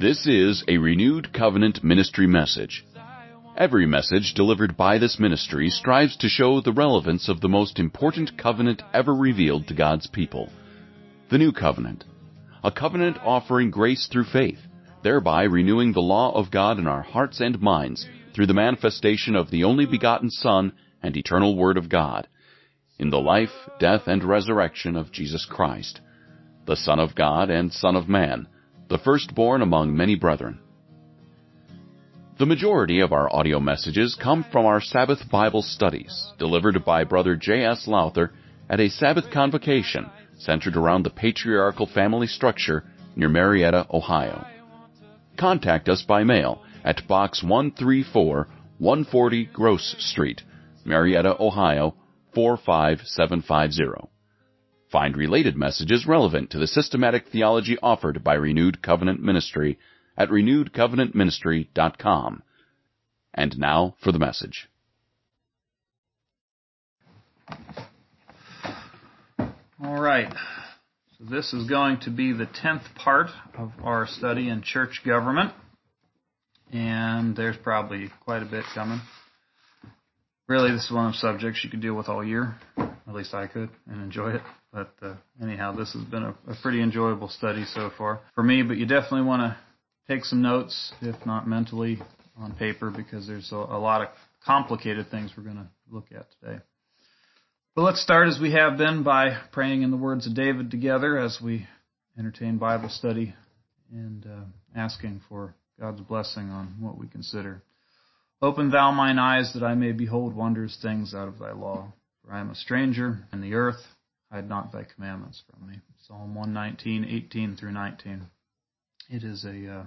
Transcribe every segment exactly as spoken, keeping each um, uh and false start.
This is a Renewed Covenant Ministry message. Every message delivered by this ministry strives to show the relevance of the most important covenant ever revealed to God's people, the New Covenant, a covenant offering grace through faith, thereby renewing the law of God in our hearts and minds through the manifestation of the only begotten Son and eternal Word of God, in the life, death, and resurrection of Jesus Christ, the Son of God and Son of Man, the firstborn among many brethren. The majority of our audio messages come from our Sabbath Bible studies, delivered by Brother J S Lowther at a Sabbath convocation centered around the patriarchal family structure near Marietta, Ohio. Contact us by mail at Box one thirty-four, one forty Gross Street, Marietta, Ohio, four five seven five zero. Find related messages relevant to the systematic theology offered by Renewed Covenant Ministry at renewed covenant ministry dot com. And now for the message. All right. So this is going to be the tenth part of our study in church government. And there's probably quite a bit coming. Really, this is one of the subjects you could deal with all year. At least I could, and enjoy it. But uh, anyhow, this has been a, a pretty enjoyable study so far for me. But you definitely want to take some notes, if not mentally, on paper, because there's a, a lot of complicated things we're going to look at today. But let's start, as we have been, by praying in the words of David together as we entertain Bible study and uh, asking for God's blessing on what we consider. Open thou mine eyes that I may behold wondrous things out of thy law. For I am a stranger in the earth. Hide not thy commandments from me. Psalm one nineteen, eighteen through nineteen. It is a uh,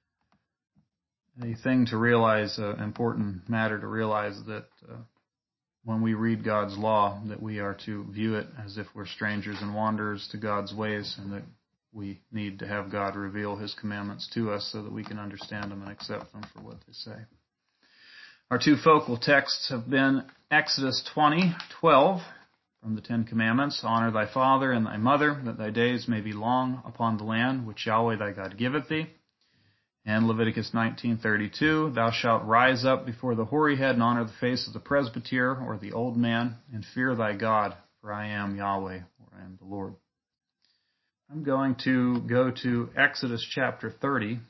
a thing to realize, an important matter to realize that uh, when we read God's law, that we are to view it as if we're strangers and wanderers to God's ways, and that we need to have God reveal His commandments to us so that we can understand them and accept them for what they say. Our two focal texts have been Exodus twenty, twelve, from the Ten Commandments. Honor thy father and thy mother, that thy days may be long upon the land which Yahweh thy God giveth thee. And Leviticus nineteen, thirty-two, thou shalt rise up before the hoary head and honor the face of the presbyter or the old man, and fear thy God, for I am Yahweh, or I am the Lord. I'm going to go to Exodus chapter thirty.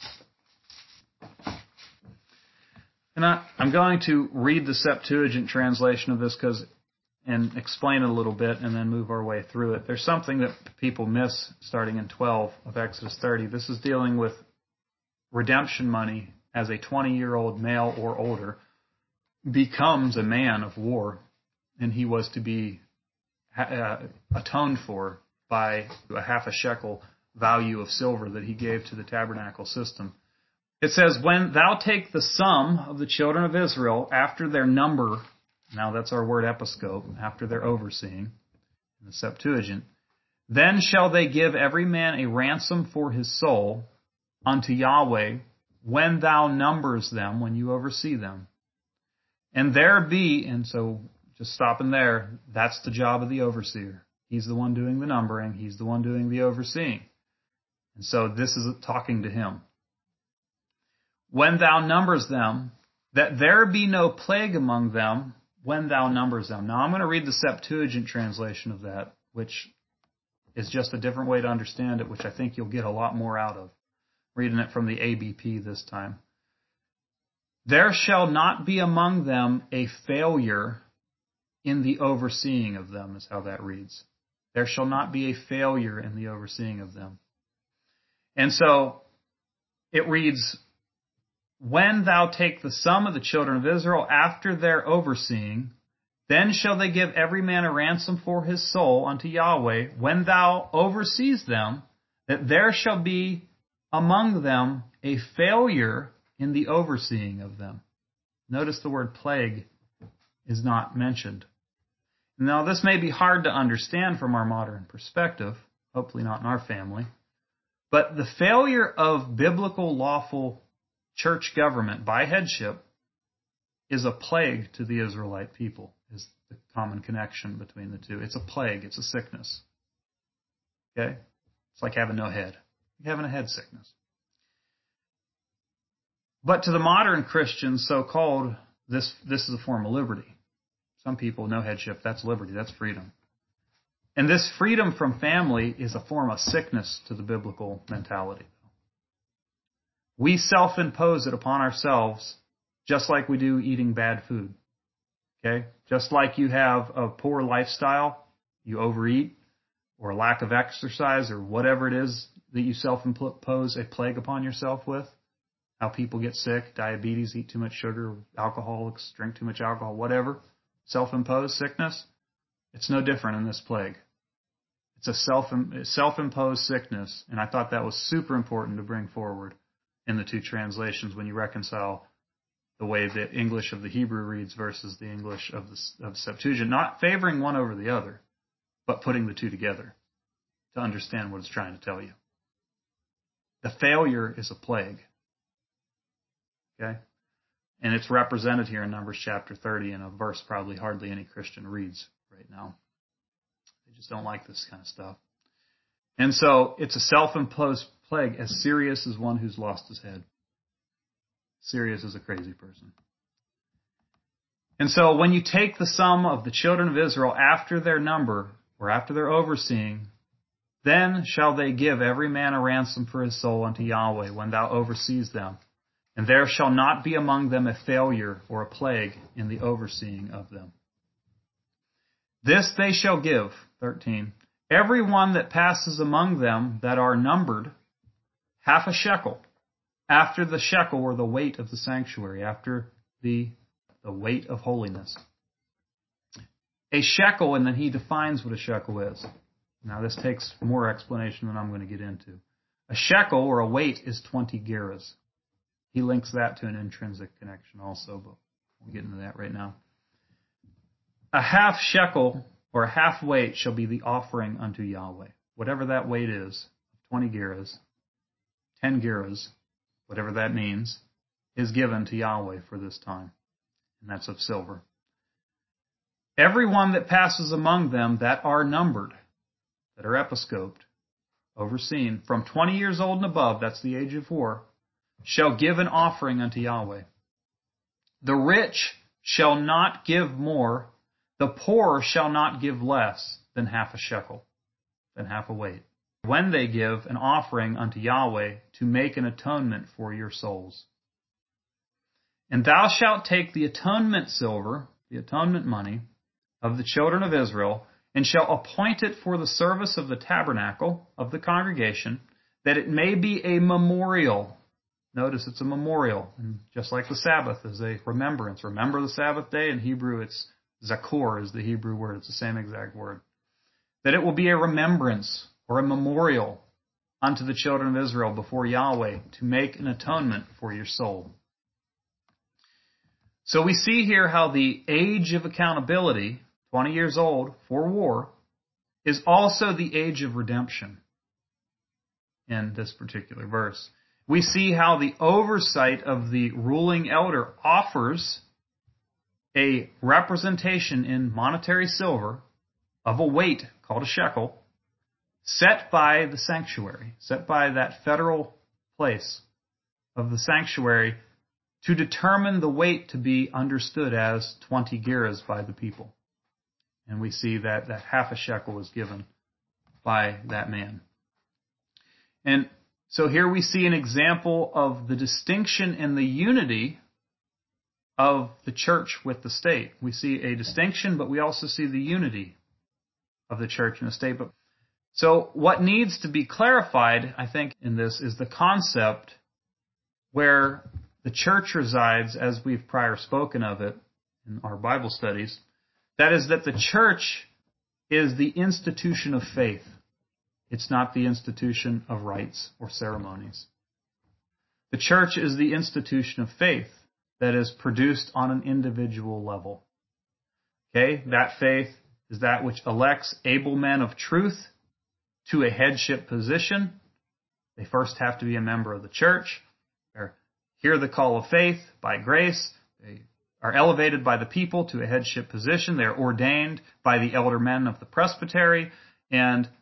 And I, I'm going to read the Septuagint translation of this because and explain it a little bit and then move our way through it. There's something that people miss starting in twelve of Exodus thirty. This is dealing with redemption money as a twenty-year-old male or older becomes a man of war, and he was to be uh, atoned for by a half a shekel value of silver that he gave to the tabernacle system. It says, when thou take the sum of the children of Israel after their number, now that's our word episcope, after their overseeing, in the Septuagint, then shall they give every man a ransom for his soul unto Yahweh when thou numbers them, when you oversee them. And there be, and so just stopping there, that's the job of the overseer. He's the one doing the numbering. He's the one doing the overseeing. And so this is talking to him. When thou numbers them, that there be no plague among them when thou numbers them. Now I'm going to read the Septuagint translation of that, which is just a different way to understand it, which I think you'll get a lot more out of. Reading it from the A B P this time. There shall not be among them a failure in the overseeing of them, is how that reads. There shall not be a failure in the overseeing of them. And so it reads, when thou take the sum of the children of Israel after their overseeing, then shall they give every man a ransom for his soul unto Yahweh, when thou overseest them, that there shall be among them a failure in the overseeing of them. Notice the word plague is not mentioned. Now, this may be hard to understand from our modern perspective, hopefully not in our family, but the failure of biblical lawful church government by headship is a plague to the Israelite people, is the common connection between the two. It's a plague. It's a sickness. Okay? It's like having no head. Like having a head sickness. But to the modern Christians, so-called, this, this is a form of liberty. Some people, no headship, that's liberty, that's freedom. And this freedom from family is a form of sickness to the biblical mentality. We self-impose it upon ourselves just like we do eating bad food. Okay? Just like you have a poor lifestyle, you overeat, or a lack of exercise, or whatever it is that you self-impose a plague upon yourself with. How people get sick, diabetes, eat too much sugar, alcoholics drink too much alcohol, whatever. Self-imposed sickness. It's no different in this plague. It's a self, self-imposed sickness, and I thought that was super important to bring forward in the two translations when you reconcile the way the English of the Hebrew reads versus the English of the of Septuagint, not favoring one over the other, but putting the two together to understand what it's trying to tell you. The failure is a plague. Okay? And it's represented here in Numbers chapter thirty in a verse probably hardly any Christian reads right now. They just don't like this kind of stuff. And so it's a self-imposed plague as serious as one who's lost his head. Serious as a crazy person. And so when you take the sum of the children of Israel after their number, or after their overseeing, then shall they give every man a ransom for his soul unto Yahweh when thou overseest them. And there shall not be among them a failure or a plague in the overseeing of them. This they shall give, thirteen, every one that passes among them that are numbered, half a shekel, after the shekel or the weight of the sanctuary, after the, the weight of holiness. A shekel, and then he defines what a shekel is. Now this takes more explanation than I'm going to get into. A shekel or a weight is twenty gerahs. He links that to an intrinsic connection also, but we'll get into that right now. A half shekel or a half weight shall be the offering unto Yahweh. Whatever that weight is, twenty gerahs, ten gerahs, whatever that means, is given to Yahweh for this time. And that's of silver. Every one that passes among them that are numbered, that are episcoped, overseen, from twenty years old and above, that's the age of war, shall give an offering unto Yahweh. The rich shall not give more, the poor shall not give less than half a shekel, than half a weight, when they give an offering unto Yahweh to make an atonement for your souls. And thou shalt take the atonement silver, the atonement money, of the children of Israel, and shall appoint it for the service of the tabernacle of the congregation, that it may be a memorial. Notice it's a memorial, and just like the Sabbath is a remembrance. Remember the Sabbath day. In Hebrew, it's zakor is the Hebrew word. It's the same exact word. That it will be a remembrance or a memorial unto the children of Israel before Yahweh to make an atonement for your soul. So we see here how the age of accountability, twenty years old for war, is also the age of redemption in this particular verse. We see how the oversight of the ruling elder offers a representation in monetary silver of a weight called a shekel set by the sanctuary, set by that federal place of the sanctuary to determine the weight to be understood as twenty gerahs by the people. And we see that, that half a shekel was given by that man. And so here we see an example of the distinction and the unity of the church with the state. We see a distinction, but we also see the unity of the church and the state. But so what needs to be clarified, I think, in this is the concept where the church resides, as we've prior spoken of it in our Bible studies. That is that the church is the institution of faith. It's not the institution of rites or ceremonies. The church is the institution of faith that is produced on an individual level. Okay, that faith is that which elects able men of truth to a headship position. They first have to be a member of the church. They hear the call of faith by grace. They are elevated by the people to a headship position. They are ordained by the elder men of the presbytery. And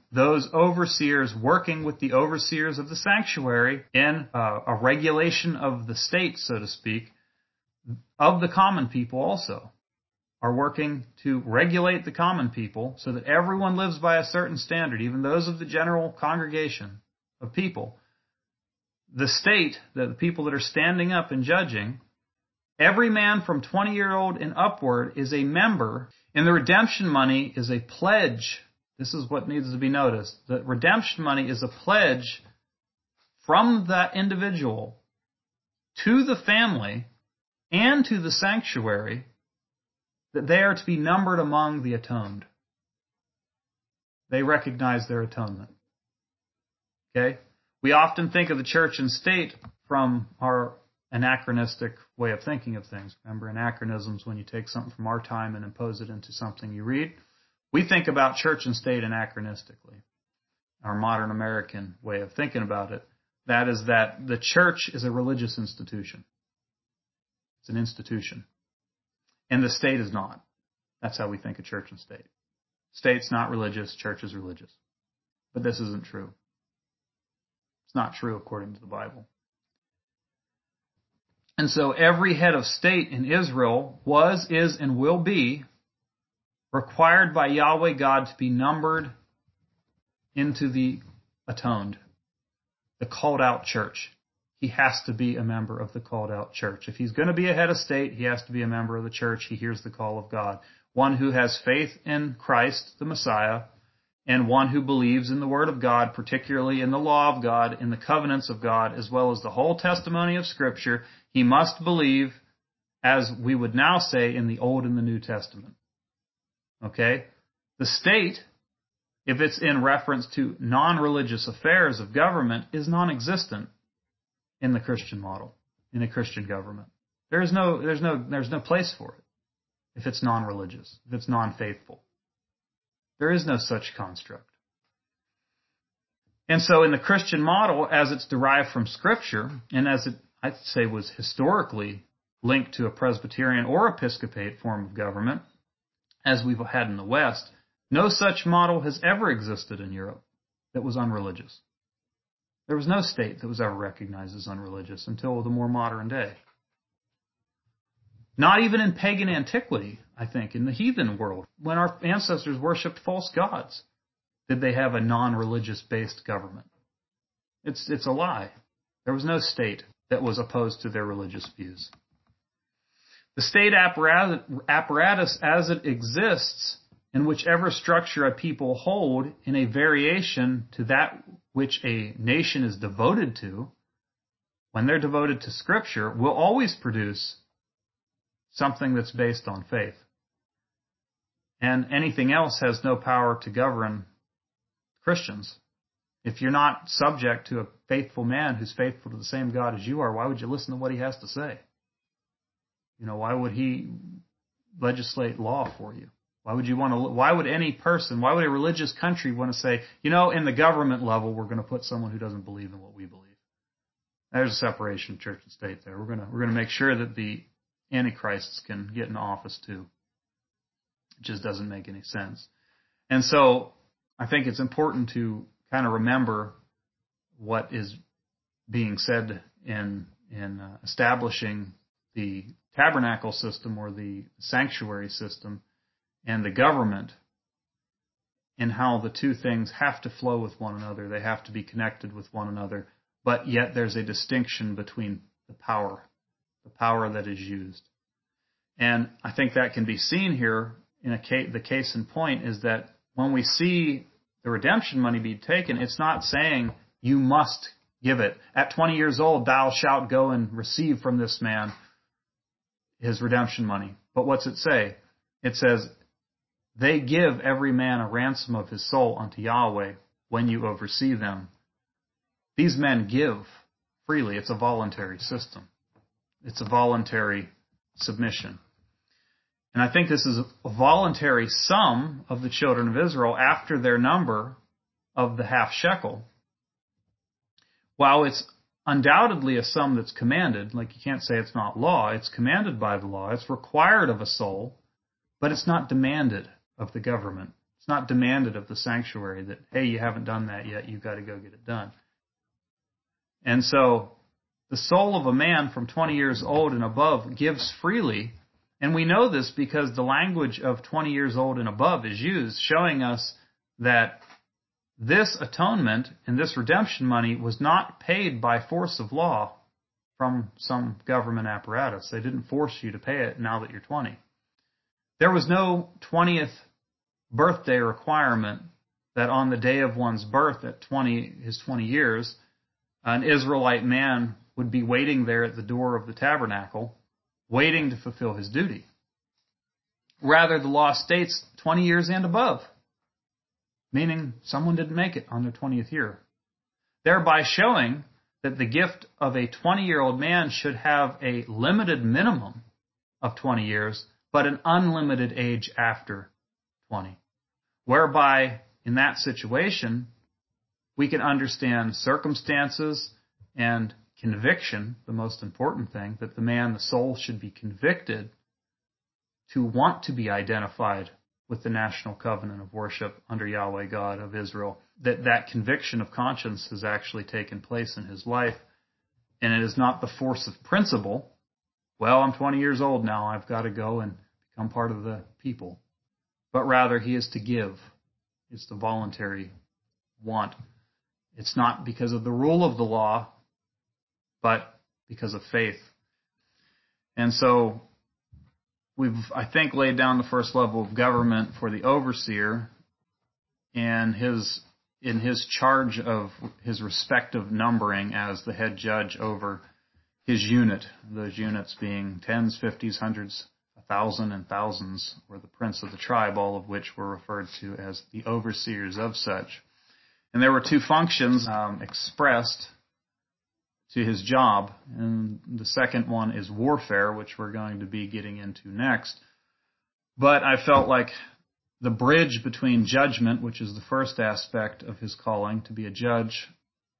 those overseers working with the overseers of the sanctuary in uh, a regulation of the state, so to speak, of the common people also, are working to regulate the common people so that everyone lives by a certain standard, even those of the general congregation of people. The state, the people that are standing up and judging, every man from twenty year old and upward is a member, and the redemption money is a pledge. This is what needs to be noticed. The redemption money is a pledge from that individual to the family and to the sanctuary that they are to be numbered among the atoned. They recognize their atonement. Okay? We often think of the church and state from our anachronistic way of thinking of things. Remember, anachronisms, when you take something from our time and impose it into something you read. We think about church and state anachronistically. Our modern American way of thinking about it, that is that the church is a religious institution. It's an institution. And the state is not. That's how we think of church and state. State's not religious, church is religious. But this isn't true. It's not true according to the Bible. And so every head of state in Israel was, is, and will be required by Yahweh God to be numbered into the atoned, the called out church. He has to be a member of the called out church. If he's going to be a head of state, he has to be a member of the church. He hears the call of God. One who has faith in Christ, the Messiah, and one who believes in the Word of God, particularly in the law of God, in the covenants of God, as well as the whole testimony of Scripture. He must believe, as we would now say, in the Old and the New Testament. Okay? The state, if it's in reference to non-religious affairs of government, is non-existent in the Christian model, in a Christian government. There is no, there's no, there's no place for it if it's non-religious, if it's non-faithful. There is no such construct. And so in the Christian model, as it's derived from Scripture, and as it, I'd say, was historically linked to a Presbyterian or Episcopate form of government, as we've had in the West, no such model has ever existed in Europe that was unreligious. There was no state that was ever recognized as unreligious until the more modern day. Not even in pagan antiquity, I think, in the heathen world, when our ancestors worshipped false gods, did they have a non-religious based government. It's, it's a lie. There was no state that was opposed to their religious views. The state apparatus, apparatus as it exists in whichever structure a people hold in a variation to that which a nation is devoted to, when they're devoted to Scripture, will always produce something that's based on faith. And anything else has no power to govern Christians. If you're not subject to a faithful man who's faithful to the same God as you are, why would you listen to what he has to say? You know, why would he legislate law for you? Why would you want to, why would any person, why would a religious country want to say, you know, in the government level, we're going to put someone who doesn't believe in what we believe? There's a separation of church and state there. We're going to, we're going to make sure that the antichrists can get in office too. It just doesn't make any sense. And so I think it's important to kind of remember what is being said in, in uh, establishing the tabernacle system or the sanctuary system and the government, and how the two things have to flow with one another. They have to be connected with one another, but yet there's a distinction between the power, the power that is used. And I think that can be seen here in a case, the case in point is that when we see the redemption money be taken, it's not saying you must give it. At twenty years old, thou shalt go and receive from this man his redemption money. But what's it say? It says, they give every man a ransom of his soul unto Yahweh when you oversee them. These men give freely. It's a voluntary system. It's a voluntary submission. And I think this is a voluntary sum of the children of Israel after their number of the half shekel. While it's undoubtedly a sum that's commanded, like you can't say it's not law, it's commanded by the law, it's required of a soul, but it's not demanded of the government. It's not demanded of the sanctuary that, hey, you haven't done that yet, you've got to go get it done. And so the soul of a man from twenty years old and above gives freely. And we know this because the language of twenty years old and above is used, showing us that this atonement and this redemption money was not paid by force of law from some government apparatus. They didn't force you to pay it now that you're twenty. There was no twentieth birthday requirement that on the day of one's birth at twenty, his twenty years, an Israelite man would be waiting there at the door of the tabernacle, waiting to fulfill his duty. Rather, the law states twenty years and above, meaning someone didn't make it on their twentieth year, thereby showing that the gift of a twenty-year-old man should have a limited minimum of twenty years, but an unlimited age after twenty, whereby in that situation we can understand circumstances and conviction, the most important thing, that the man, the soul, should be convicted to want to be identified with the national covenant of worship under Yahweh God of Israel, that that conviction of conscience has actually taken place in his life, and it is not the force of principle, well, I'm twenty years old now, I've got to go and become part of the people, but rather he is to give. It's the voluntary want. It's not because of the rule of the law, but because of faith. And so we've, I think, laid down the first level of government for the overseer and his in his charge of his respective numbering as the head judge over his unit, those units being tens, fifties, hundreds, a thousand, and thousands, or the prince of the tribe, all of which were referred to as the overseers of such. And there were two functions um, expressed to his job, and the second one is warfare, which we're going to be getting into next. But I felt like the bridge between judgment, which is the first aspect of his calling, to be a judge,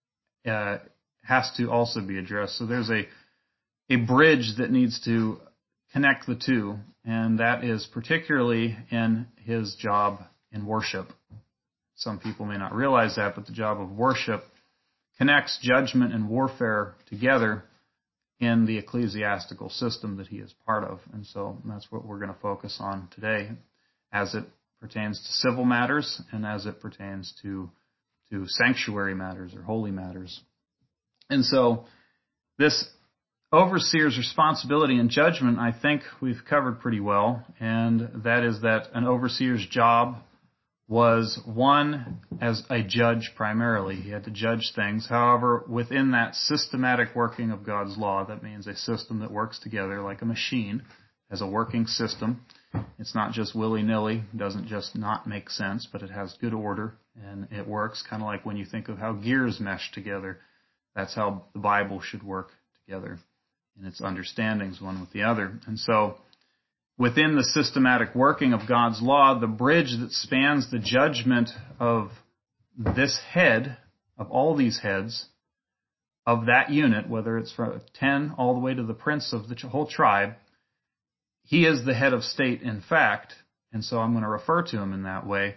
uh, has to also be addressed. So there's a a bridge that needs to connect the two, and that is particularly in his job in worship. Some people may not realize that, but the job of worship connects judgment and warfare together in the ecclesiastical system that he is part of. And so that's what we're going to focus on today as it pertains to civil matters and as it pertains to, to sanctuary matters or holy matters. And so this overseer's responsibility and judgment, I think we've covered pretty well, and that is that an overseer's job was one as a judge primarily. He had to judge things. However, within that systematic working of God's law, that means a system that works together like a machine as a working system. It's not just willy-nilly. It doesn't just not make sense, but it has good order, and it works kind of like when you think of how gears mesh together. That's how the Bible should work together in its understandings one with the other. And so within the systematic working of God's law, the bridge that spans the judgment of this head, of all these heads, of that unit, whether it's from ten all the way to the prince of the whole tribe, he is the head of state in fact, and so I'm going to refer to him in that way.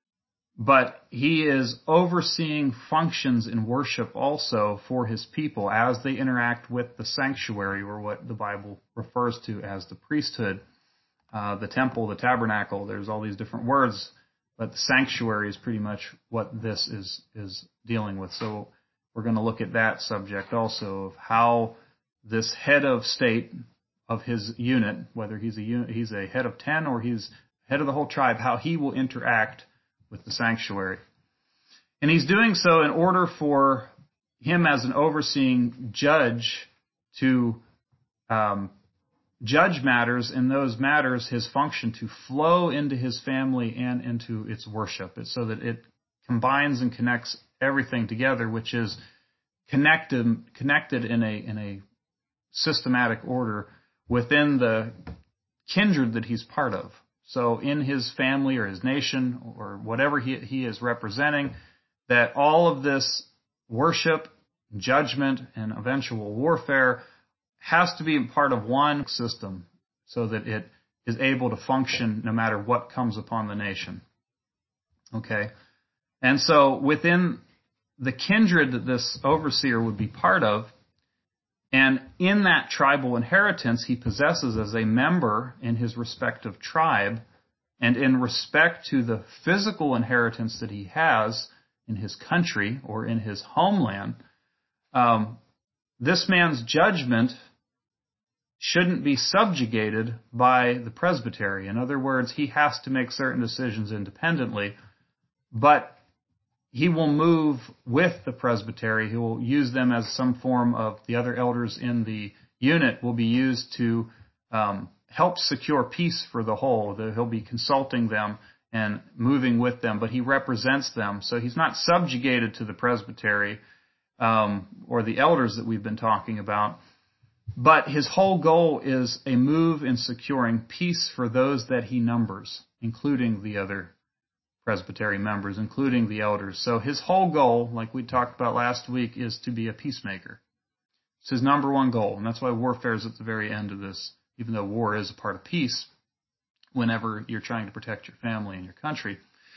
But he is overseeing functions in worship also for his people as they interact with the sanctuary, or what the Bible refers to as the priesthood. Uh, the temple, the tabernacle, there's all these different words, but the sanctuary is pretty much what this is is dealing with. So we're going to look at that subject also, of how this head of state of his unit, whether he's a unit, he's a head of ten or he's head of the whole tribe, how he will interact with the sanctuary. And he's doing so in order for him as an overseeing judge to um, judge matters, in those matters, his function to flow into his family and into its worship, it's so that it combines and connects everything together, which is connected connected in a in a systematic order within the kindred that he's part of. So in his family or his nation or whatever he he is representing, that all of this worship, judgment, and eventual warfare has to be part of one system so that it is able to function no matter what comes upon the nation. Okay? And so within the kindred that this overseer would be part of, and in that tribal inheritance he possesses as a member in his respective tribe, and in respect to the physical inheritance that he has in his country or in his homeland, um, this man's judgment shouldn't be subjugated by the presbytery. In other words, he has to make certain decisions independently, but he will move with the presbytery. He will use them as some form of, the other elders in the unit will be used to um, help secure peace for the whole. He'll be consulting them and moving with them, but he represents them. So he's not subjugated to the presbytery um, or the elders that we've been talking about. But his whole goal is a move in securing peace for those that he numbers, including the other presbytery members, including the elders. So his whole goal, like we talked about last week, is to be a peacemaker. It's his number one goal, and that's why warfare is at the very end of this, even though war is a part of peace whenever you're trying to protect your family and your country.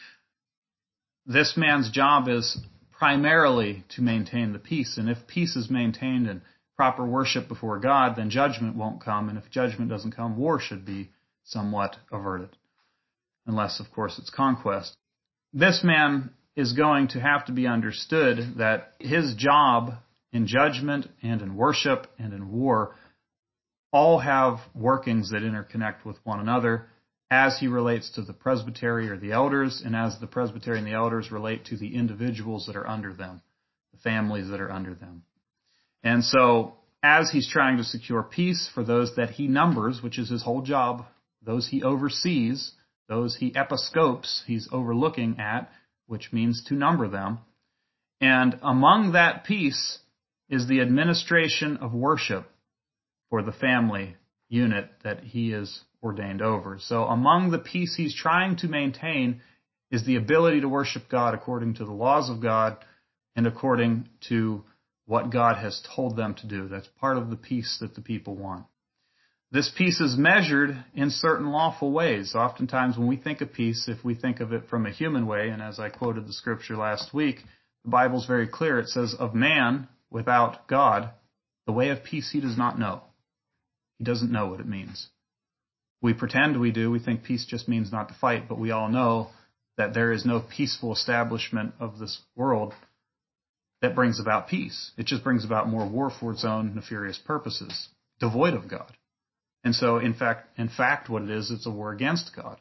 This man's job is primarily to maintain the peace, and if peace is maintained and proper worship before God, then judgment won't come, and if judgment doesn't come, war should be somewhat averted, unless, of course, it's conquest. This man is going to have to be understood that his job in judgment and in worship and in war all have workings that interconnect with one another as he relates to the presbytery or the elders, and as the presbytery and the elders relate to the individuals that are under them, the families that are under them. And so, as he's trying to secure peace for those that he numbers, which is his whole job, those he oversees, those he episcopes, he's overlooking at, which means to number them. And among that peace is the administration of worship for the family unit that he is ordained over. So among the peace he's trying to maintain is the ability to worship God according to the laws of God and according to what God has told them to do. That's part of the peace that the people want. This peace is measured in certain lawful ways. Oftentimes when we think of peace, if we think of it from a human way, and as I quoted the scripture last week, the Bible's very clear. It says, of man without God, the way of peace he does not know. He doesn't know what it means. We pretend we do. We think peace just means not to fight, but we all know that there is no peaceful establishment of this world that brings about peace. It just brings about more war for its own nefarious purposes, devoid of God. And so, in fact, in fact, what it is, it's a war against God.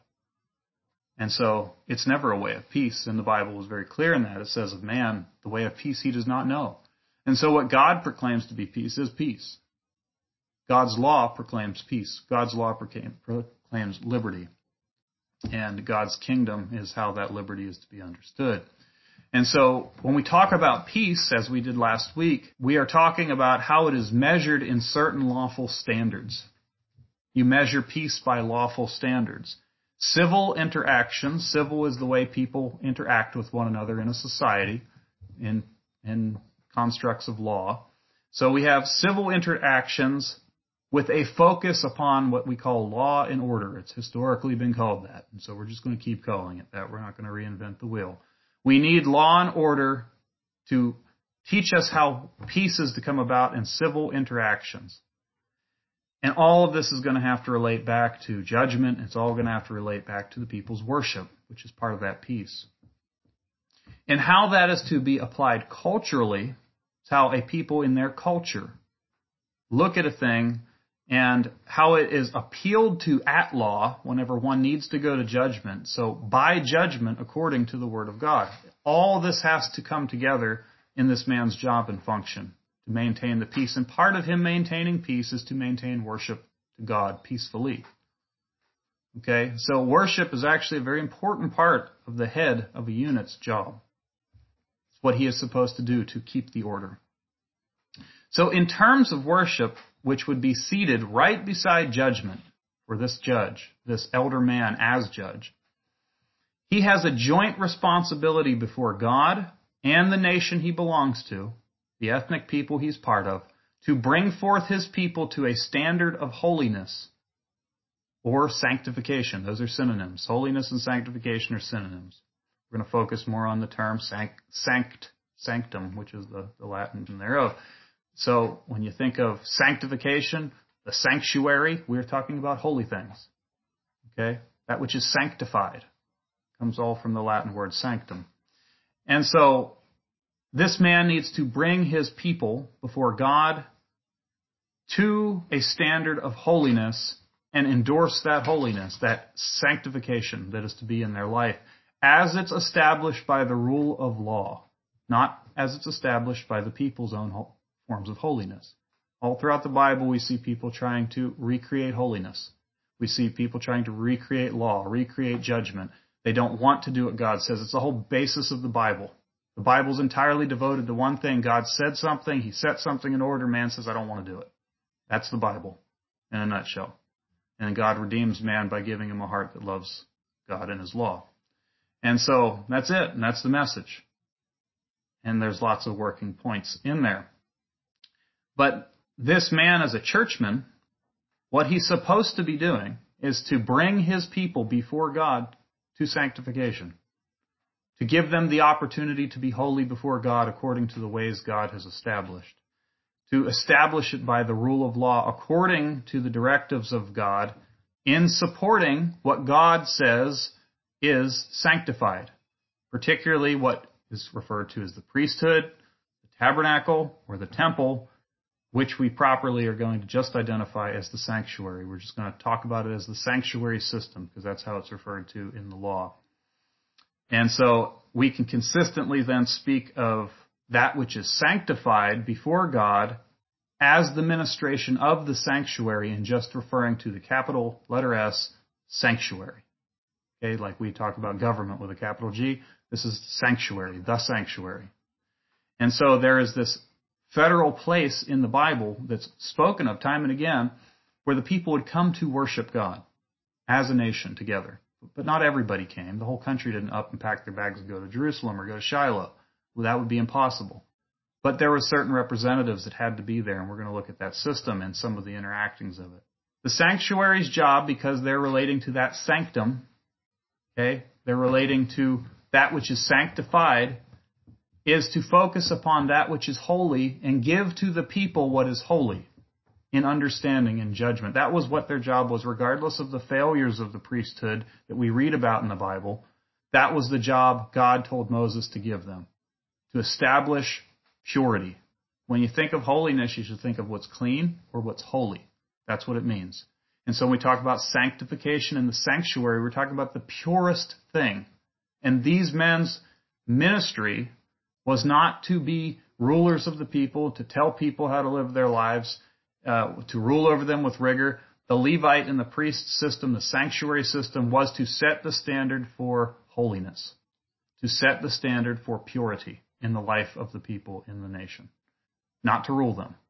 And so, it's never a way of peace, and the Bible is very clear in that. It says of man, the way of peace he does not know. And so what God proclaims to be peace is peace. God's law proclaims peace. God's law proclaims liberty. And God's kingdom is how that liberty is to be understood. And so, when we talk about peace, as we did last week, we are talking about how it is measured in certain lawful standards. You measure peace by lawful standards. Civil interactions, civil is the way people interact with one another in a society, in, in constructs of law. So we have civil interactions with a focus upon what we call law and order. It's historically been called that, and so we're just going to keep calling it that. We're not going to reinvent the wheel. We need law and order to teach us how peace is to come about in civil interactions. And all of this is going to have to relate back to judgment. It's all going to have to relate back to the people's worship, which is part of that peace. And how that is to be applied culturally is how a people in their culture look at a thing and how it is appealed to at law whenever one needs to go to judgment. So by judgment according to the Word of God. All this has to come together in this man's job and function to maintain the peace. And part of him maintaining peace is to maintain worship to God peacefully. Okay, so worship is actually a very important part of the head of a unit's job. It's what he is supposed to do to keep the order. So in terms of worship, which would be seated right beside judgment for this judge, this elder man as judge, he has a joint responsibility before God and the nation he belongs to, the ethnic people he's part of, to bring forth his people to a standard of holiness or sanctification. Those are synonyms. Holiness and sanctification are synonyms. We're going to focus more on the term sanct, sanct sanctum, which is the, the Latin thereof. So when you think of sanctification, the sanctuary, we're talking about holy things. Okay? That which is sanctified comes all from the Latin word sanctum. And so this man needs to bring his people before God to a standard of holiness and endorse that holiness, that sanctification that is to be in their life, as it's established by the rule of law, not as it's established by the people's own forms of holiness. All throughout the Bible, we see people trying to recreate holiness. We see people trying to recreate law, recreate judgment. They don't want to do what God says. It's the whole basis of the Bible. The Bible's entirely devoted to one thing. God said something. He set something in order. Man says, I don't want to do it. That's the Bible in a nutshell. And God redeems man by giving him a heart that loves God and His law. And so that's it. And that's the message. And there's lots of working points in there. But this man as a churchman, what he's supposed to be doing is to bring his people before God to sanctification, to give them the opportunity to be holy before God according to the ways God has established, to establish it by the rule of law according to the directives of God in supporting what God says is sanctified, particularly what is referred to as the priesthood, the tabernacle, or the temple, which we properly are going to just identify as the sanctuary. We're just going to talk about it as the sanctuary system because that's how it's referred to in the law. And so we can consistently then speak of that which is sanctified before God as the ministration of the sanctuary and just referring to the capital letter S, sanctuary. Okay, like we talk about government with a capital G, this is sanctuary, the sanctuary. And so there is this federal place in the Bible that's spoken of time and again where the people would come to worship God as a nation together. But not everybody came. The whole country didn't up and pack their bags and go to Jerusalem or go to Shiloh. Well, that would be impossible. But there were certain representatives that had to be there, and we're going to look at that system and some of the interactings of it. The sanctuary's job, because they're relating to that sanctum, okay, they're relating to that which is sanctified, is to focus upon that which is holy and give to the people what is holy in understanding and judgment. That was what their job was, regardless of the failures of the priesthood that we read about in the Bible. That was the job God told Moses to give them, to establish purity. When you think of holiness, you should think of what's clean or what's holy. That's what it means. And so when we talk about sanctification in the sanctuary, we're talking about the purest thing. And these men's ministry was not to be rulers of the people, to tell people how to live their lives, uh, to rule over them with rigor. The Levite and the priest system, the sanctuary system, was to set the standard for holiness, to set the standard for purity in the life of the people in the nation, not to rule them.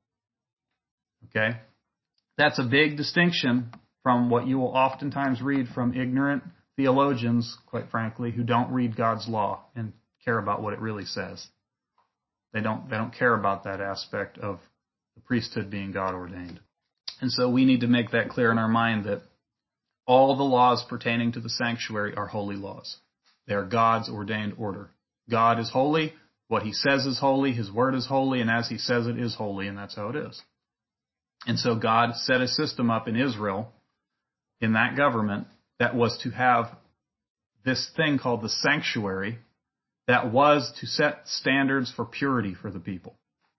Okay? That's a big distinction from what you will oftentimes read from ignorant theologians, quite frankly, who don't read God's law and care about what it really says. They don't, they don't care about that aspect of the priesthood being God ordained. And so we need to make that clear in our mind that all the laws pertaining to the sanctuary are holy laws. They are God's ordained order. God is holy. What He says is holy. His word is holy. And as He says it is holy. And that's how it is. And so God set a system up in Israel, in that government, that was to have this thing called the sanctuary, that was to set standards for purity for the people.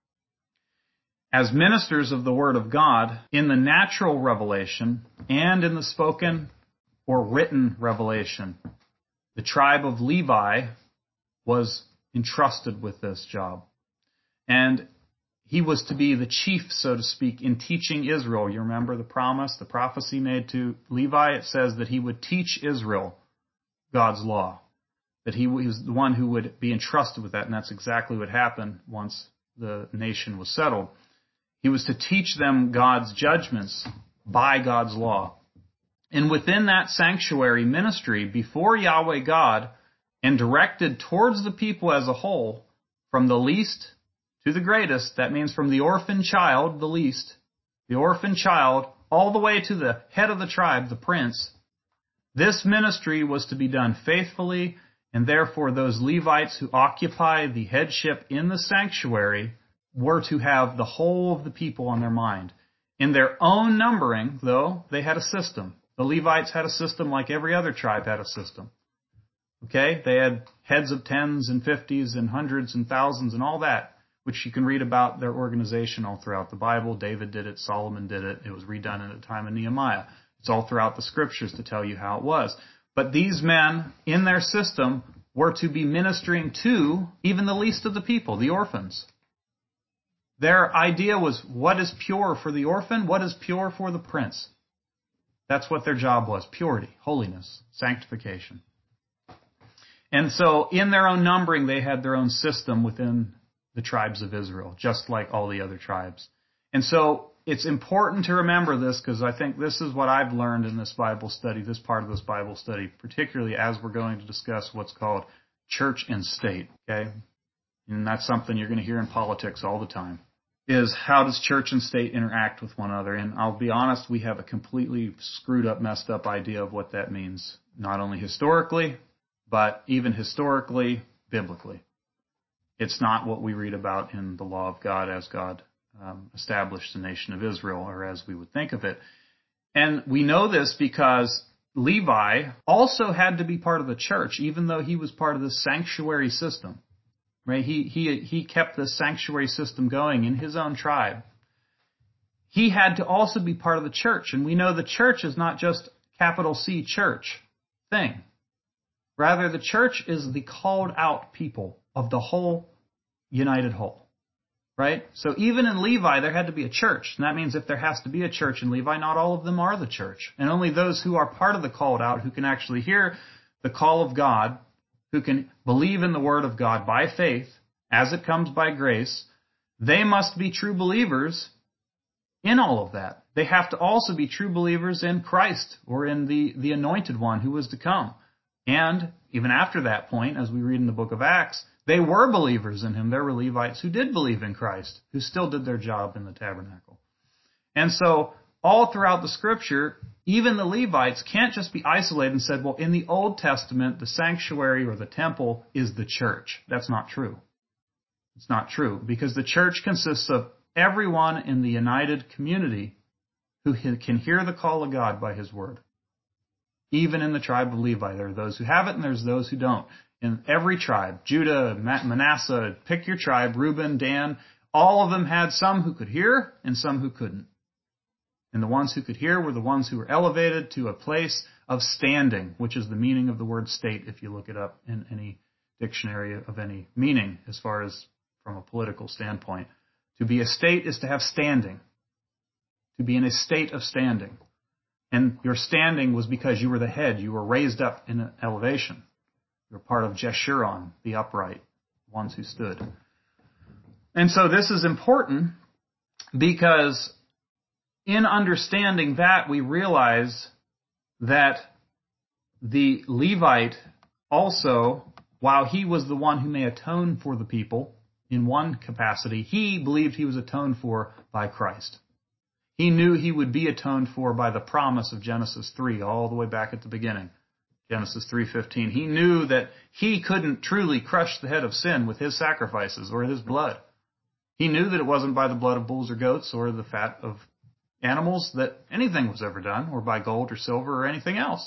As ministers of the Word of God, in the natural revelation and in the spoken or written revelation, the tribe of Levi was entrusted with this job. And he was to be the chief, so to speak, in teaching Israel. You remember the promise, the prophecy made to Levi? It says that he would teach Israel God's law, that he was the one who would be entrusted with that, and that's exactly what happened once the nation was settled. He was to teach them God's judgments by God's law. And within that sanctuary ministry, before Yahweh God, and directed towards the people as a whole, from the least to the greatest, that means from the orphan child, the least, the orphan child, all the way to the head of the tribe, the prince, this ministry was to be done faithfully And therefore, those Levites who occupy the headship in the sanctuary were to have the whole of the people on their mind. In their own numbering, though, they had a system. The Levites had a system like every other tribe had a system. Okay? They had heads of tens and fifties and hundreds and thousands and all that, which you can read about their organization all throughout the Bible. David did it. Solomon did it. It was redone in the time of Nehemiah. It's all throughout the scriptures to tell you how it was. But these men, in their system, were to be ministering to even the least of the people, the orphans. Their idea was, what is pure for the orphan? What is pure for the prince? That's what their job was. Purity, holiness, sanctification. And so, in their own numbering, they had their own system within the tribes of Israel, just like all the other tribes. And so, it's important to remember this, because I think this is what I've learned in this Bible study, this part of this Bible study, particularly as we're going to discuss what's called church and state, okay? And that's something you're going to hear in politics all the time, is how does church and state interact with one another? And I'll be honest, we have a completely screwed up, messed up idea of what that means, not only historically, but even historically, biblically. It's not what we read about in the law of God as God Um, established the nation of Israel, or as we would think of it. And we know this because Levi also had to be part of the church, even though he was part of the sanctuary system. Right? He he he kept the sanctuary system going in his own tribe. He had to also be part of the church, and we know the church is not just capital C church thing. Rather, the church is the called out people of the whole united whole. Right? So even in Levi, there had to be a church. And that means if there has to be a church in Levi, not all of them are the church. And only those who are part of the called out, who can actually hear the call of God, who can believe in the word of God by faith, as it comes by grace, they must be true believers in all of that. They have to also be true believers in Christ, or in the, the anointed one who was to come. And even after that point, as we read in the book of Acts, they were believers in him. There were Levites who did believe in Christ, who still did their job in the tabernacle. And so, all throughout the scripture, even the Levites can't just be isolated and said, well, in the Old Testament, the sanctuary or the temple is the church. That's not true. It's not true, because the church consists of everyone in the united community who can hear the call of God by his word. Even in the tribe of Levi, there are those who have it and there's those who don't. In every tribe, Judah, Manasseh, pick your tribe, Reuben, Dan, all of them had some who could hear and some who couldn't. And the ones who could hear were the ones who were elevated to a place of standing, which is the meaning of the word state, if you look it up in any dictionary of any meaning, as far as from a political standpoint. To be a state is to have standing. To be in a state of standing. And your standing was because you were the head. You were raised up in elevation. You're part of Jeshurun, the upright, ones who stood. And so this is important because in understanding that, we realize that the Levite also, while he was the one who may atone for the people in one capacity, he believed he was atoned for by Christ. He knew he would be atoned for by the promise of Genesis three, all the way back at the beginning. Genesis three fifteen. He knew that he couldn't truly crush the head of sin with his sacrifices or his blood. He knew that it wasn't by the blood of bulls or goats or the fat of animals that anything was ever done, or by gold or silver or anything else.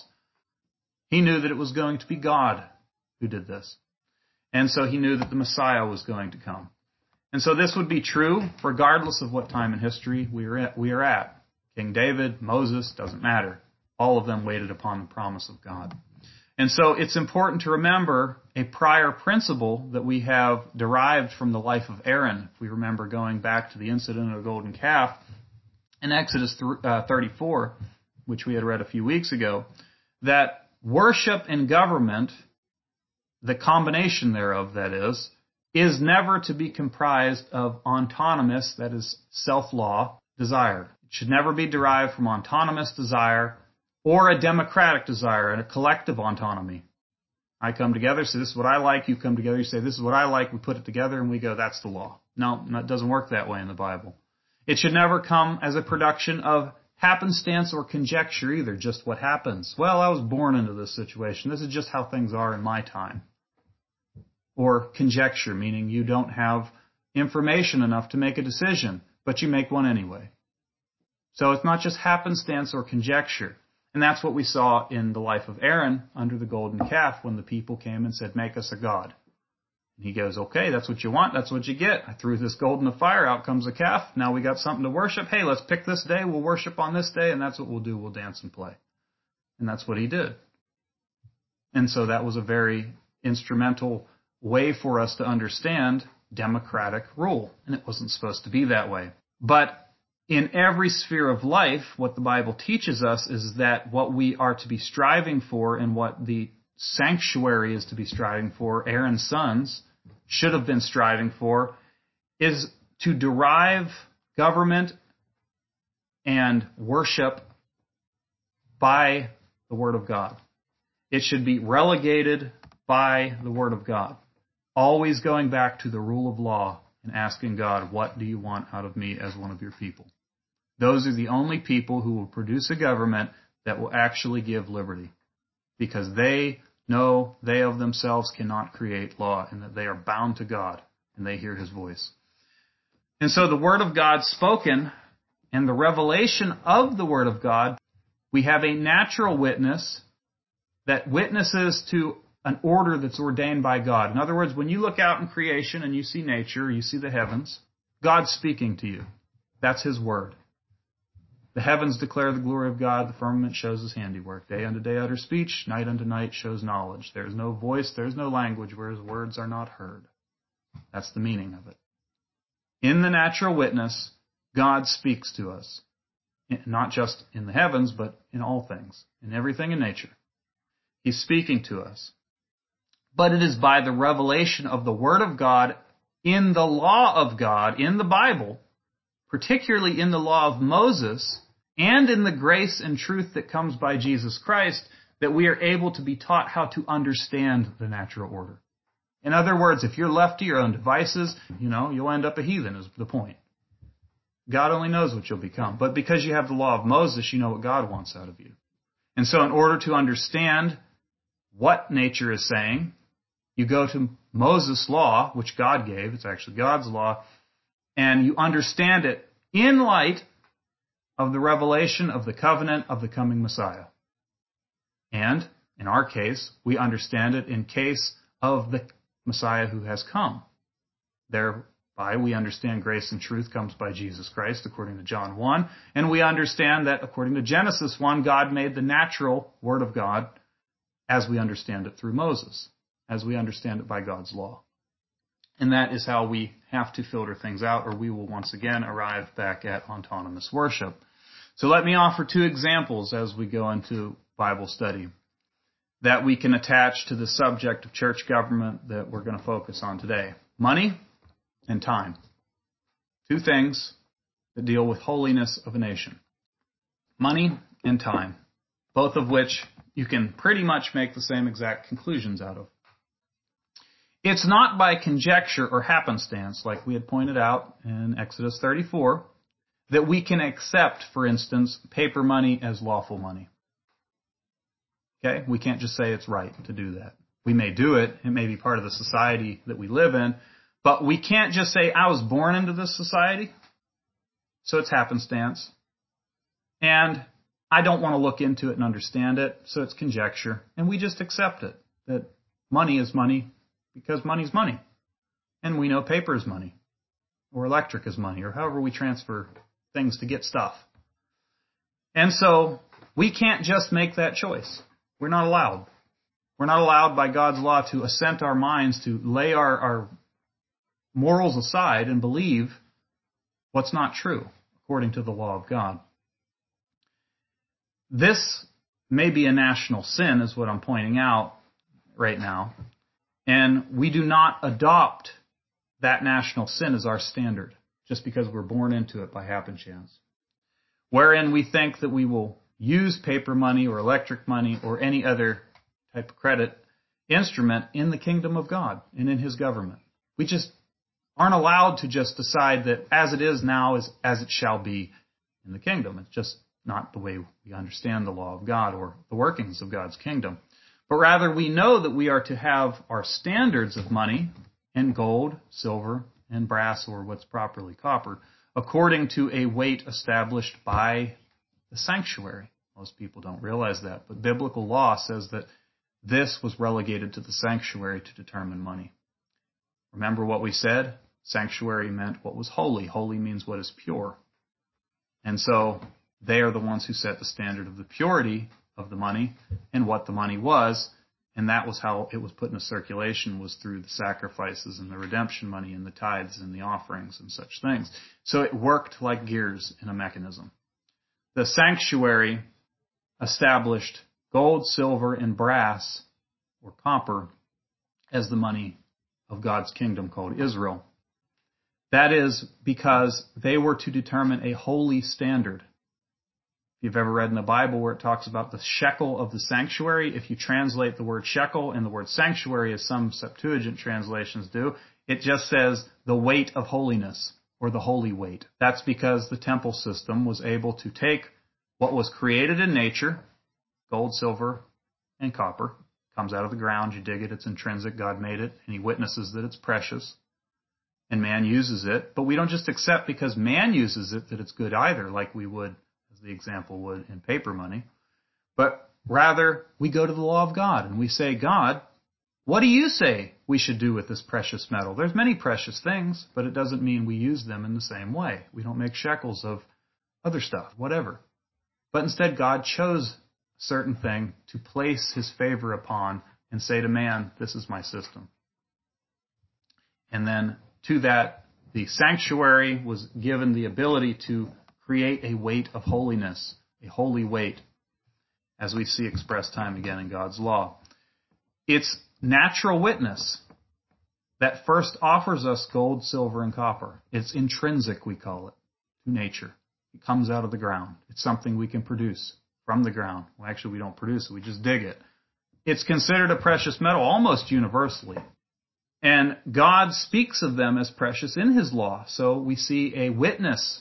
He knew that it was going to be God who did this. And so he knew that the Messiah was going to come. And so this would be true regardless of what time in history we are at. We are at. King David, Moses, doesn't matter. All of them waited upon the promise of God. And so it's important to remember a prior principle that we have derived from the life of Aaron. If we remember going back to the incident of the golden calf in Exodus thirty-four, which we had read a few weeks ago, that worship and government, the combination thereof, that is, is never to be comprised of autonomous, that is, self-law, desire. It should never be derived from autonomous desire or a democratic desire and a collective autonomy. I come together, say this is what I like, you come together, you say this is what I like, we put it together and we go, that's the law. No, it doesn't work that way in the Bible. It should never come as a production of happenstance or conjecture either, just what happens. Well, I was born into this situation. This is just how things are in my time. Or conjecture, meaning you don't have information enough to make a decision, but you make one anyway. So it's not just happenstance or conjecture. And that's what we saw in the life of Aaron under the golden calf when the people came and said, make us a god. And he goes, okay, that's what you want, that's what you get. I threw this gold in the fire, out comes a calf. Now we got something to worship. Hey, let's pick this day, we'll worship on this day, and that's what we'll do, we'll dance and play. And that's what he did. And so that was a very instrumental way for us to understand democratic rule. And it wasn't supposed to be that way. But in every sphere of life, what the Bible teaches us is that what we are to be striving for and what the sanctuary is to be striving for, Aaron's sons should have been striving for, is to derive government and worship by the Word of God. It should be relegated by the Word of God. Always going back to the rule of law and asking God, what do you want out of me as one of your people? Those are the only people who will produce a government that will actually give liberty. Because they know they of themselves cannot create law and that they are bound to God and they hear His voice. And so the Word of God spoken and the revelation of the Word of God, we have a natural witness that witnesses to an order that's ordained by God. In other words, when you look out in creation and you see nature, you see the heavens, God's speaking to you. That's His Word. The heavens declare the glory of God, the firmament shows His handiwork. Day unto day utter speech, night unto night shows knowledge. There is no voice, there is no language where His words are not heard. That's the meaning of it. In the natural witness, God speaks to us. Not just in the heavens, but in all things, in everything in nature. He's speaking to us. But it is by the revelation of the Word of God in the law of God, in the Bible, particularly in the law of Moses, and in the grace and truth that comes by Jesus Christ, that we are able to be taught how to understand the natural order. In other words, if you're left to your own devices, you know, you'll end up a heathen is the point. God only knows what you'll become. But because you have the law of Moses, you know what God wants out of you. And so in order to understand what nature is saying, you go to Moses' law, which God gave. It's actually God's law. And you understand it in light of the revelation of the covenant of the coming Messiah. And, in our case, we understand it in case of the Messiah who has come. Thereby, we understand grace and truth comes by Jesus Christ, according to John one. And we understand that, according to Genesis one, God made the natural Word of God as we understand it through Moses, as we understand it by God's law. And that is how we have to filter things out, or we will once again arrive back at autonomous worship. So let me offer two examples as we go into Bible study that we can attach to the subject of church government that we're going to focus on today. Money and time. Two things that deal with holiness of a nation. Money and time. Both of which you can pretty much make the same exact conclusions out of. It's not by conjecture or happenstance, like we had pointed out in Exodus thirty-four, that we can accept, for instance, paper money as lawful money. Okay? We can't just say it's right to do that. We may do it. It may be part of the society that we live in. But we can't just say, I was born into this society, so it's happenstance. And I don't want to look into it and understand it, so it's conjecture. And we just accept it, that money is money because money's money. And we know paper is money, or electric is money, or however we transfer things to get stuff. And so we can't just make that choice. We're not allowed. We're not allowed by God's law to assent our minds, to lay our, our morals aside and believe what's not true, according to the law of God. This may be a national sin, is what I'm pointing out right now. And we do not adopt that national sin as our standard, just because we're born into it by happen chance. Wherein we think that we will use paper money or electric money or any other type of credit instrument in the kingdom of God and in His government. We just aren't allowed to just decide that as it is now is as it shall be in the kingdom. It's just not the way we understand the law of God or the workings of God's kingdom. but rather we know that we are to have our standards of money and gold, silver, and brass, or what's properly copper, according to a weight established by the sanctuary. Most people don't realize that, but biblical law says that this was relegated to the sanctuary to determine money. Remember what we said? Sanctuary meant what was holy. Holy means what is pure. And so they are the ones who set the standard of the purity of the money and what the money was. And that was how it was put into circulation, was through the sacrifices and the redemption money and the tithes and the offerings and such things. So it worked like gears in a mechanism. The sanctuary established gold, silver, and brass, or copper, as the money of God's kingdom called Israel. That is because they were to determine a holy standard. If you've ever read in the Bible where it talks about the shekel of the sanctuary, if you translate the word shekel and the word sanctuary, as some Septuagint translations do, it just says the weight of holiness, or the holy weight. That's because the temple system was able to take what was created in nature, gold, silver, and copper, comes out of the ground, you dig it, it's intrinsic, God made it, and He witnesses that it's precious, and man uses it. But we don't just accept because man uses it that it's good either, like we would, as the example would, in paper money. But rather, we go to the law of God, and we say, God, what do you say we should do with this precious metal? There's many precious things, but it doesn't mean we use them in the same way. We don't make shekels of other stuff, whatever. But instead, God chose a certain thing to place His favor upon and say to man, this is my system. And then to that, the sanctuary was given the ability to create a weight of holiness, a holy weight, as we see expressed time again in God's law. It's natural witness that first offers us gold, silver, and copper. It's intrinsic, we call it, to nature. It comes out of the ground. It's something we can produce from the ground. Well, actually, we don't produce it. We just dig it. It's considered a precious metal almost universally. And God speaks of them as precious in His law. So we see a witness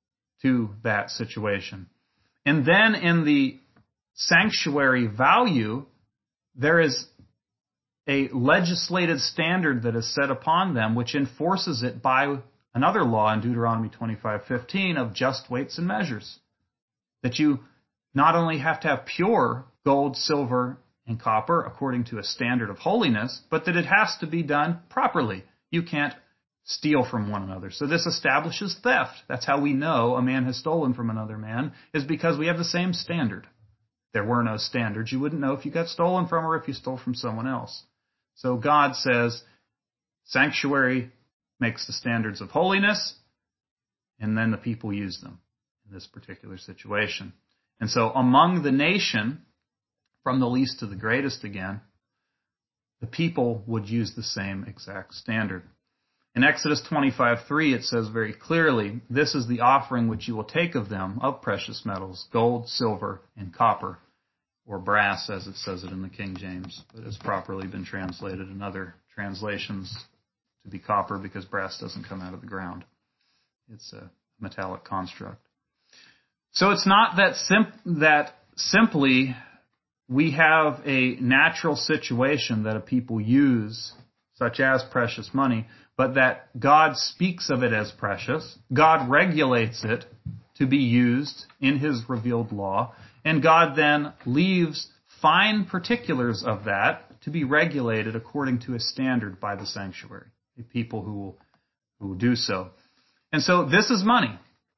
to that situation. And then in the sanctuary value, there is a legislated standard that is set upon them, which enforces it by another law in Deuteronomy twenty-five fifteen of just weights and measures. That you not only have to have pure gold, silver, and copper according to a standard of holiness, but that it has to be done properly. You can't steal from one another. So this establishes theft. That's how we know a man has stolen from another man, is because we have the same standard. If there were no standards, you wouldn't know if you got stolen from or if you stole from someone else. So God says, sanctuary makes the standards of holiness, and then the people use them in this particular situation. And so among the nation, from the least to the greatest again, the people would use the same exact standard. In Exodus twenty-five three, it says very clearly, this is the offering which you will take of them of precious metals, gold, silver, and copper, or brass, as it says it in the King James, but it's properly been translated in other translations to be copper because brass doesn't come out of the ground. It's a metallic construct. So it's not that sim- that simply we have a natural situation that a people use, such as precious money, but that God speaks of it as precious. God regulates it to be used in His revealed law, and God then leaves fine particulars of that to be regulated according to a standard by the sanctuary, the people who will, who will do so. And so this is money.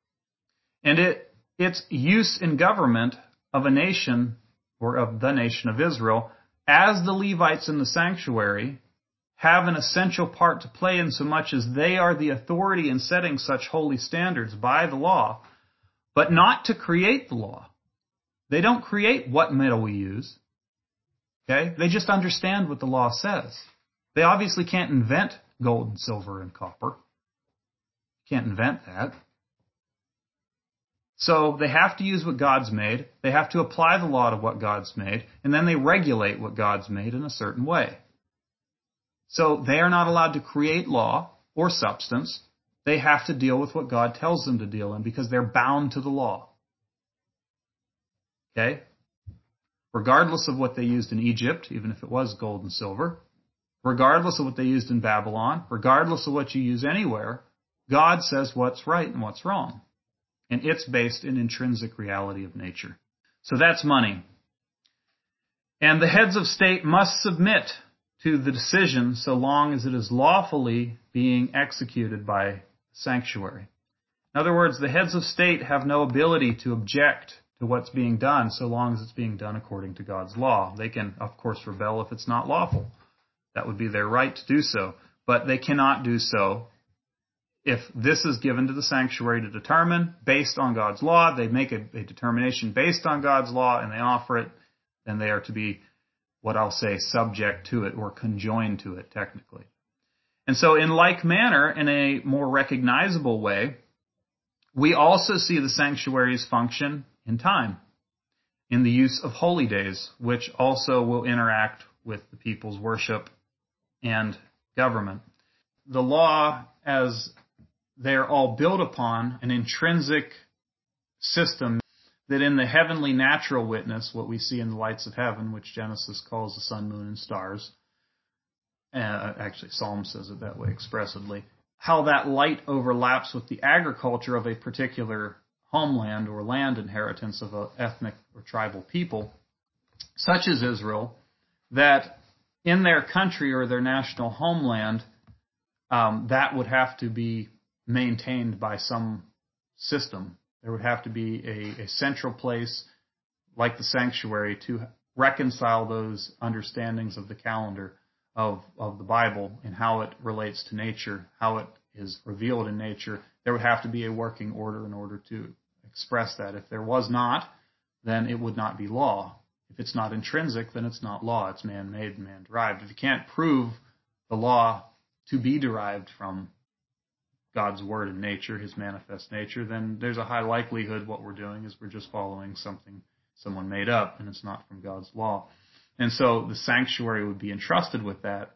And it its use in government of a nation, or of the nation of Israel, as the Levites in the sanctuary have an essential part to play in so much as they are the authority in setting such holy standards by the law, but not to create the law. They don't create what metal we use. Okay? They just understand what the law says. They obviously can't invent gold and silver and copper. Can't invent that. So they have to use what God's made. They have to apply the law to what God's made, and then they regulate what God's made in a certain way. So they are not allowed to create law or substance. They have to deal with what God tells them to deal in because they're bound to the law. Okay? regardless of what they used in Egypt, even if it was gold and silver, regardless of what they used in Babylon, regardless of what you use anywhere, God says what's right and what's wrong. And it's based in intrinsic reality of nature. So that's money. And the heads of state must submit to the decision so long as it is lawfully being executed by sanctuary. In other words, the heads of state have no ability to object to what's being done so long as it's being done according to God's law. They can, of course, rebel if it's not lawful. That would be their right to do so. But they cannot do so if this is given to the sanctuary to determine based on God's law. They make a, a determination based on God's law and they offer it, then they are to be, what I'll say, subject to it or conjoined to it technically. And so in like manner, in a more recognizable way, we also see the sanctuary's function in time, in the use of holy days, which also will interact with the people's worship and government. The law, as they're all built upon an intrinsic system that in the heavenly natural witness, what we see in the lights of heaven, which Genesis calls the sun, moon, and stars, uh, actually Psalm says it that way expressly, how that light overlaps with the agriculture of a particular homeland or land inheritance of an ethnic or tribal people, such as Israel, that in their country or their national homeland, um, that would have to be maintained by some system. There would have to be a, a central place like the sanctuary to reconcile those understandings of the calendar of, of the Bible and how it relates to nature, how it is revealed in nature. There would have to be a working order in order to express that. If there was not, then it would not be law. If it's not intrinsic, then it's not law. It's man-made and man-derived. If you can't prove the law to be derived from God's word and nature, his manifest nature, then there's a high likelihood what we're doing is we're just following something someone made up, and it's not from God's law. And so the sanctuary would be entrusted with that.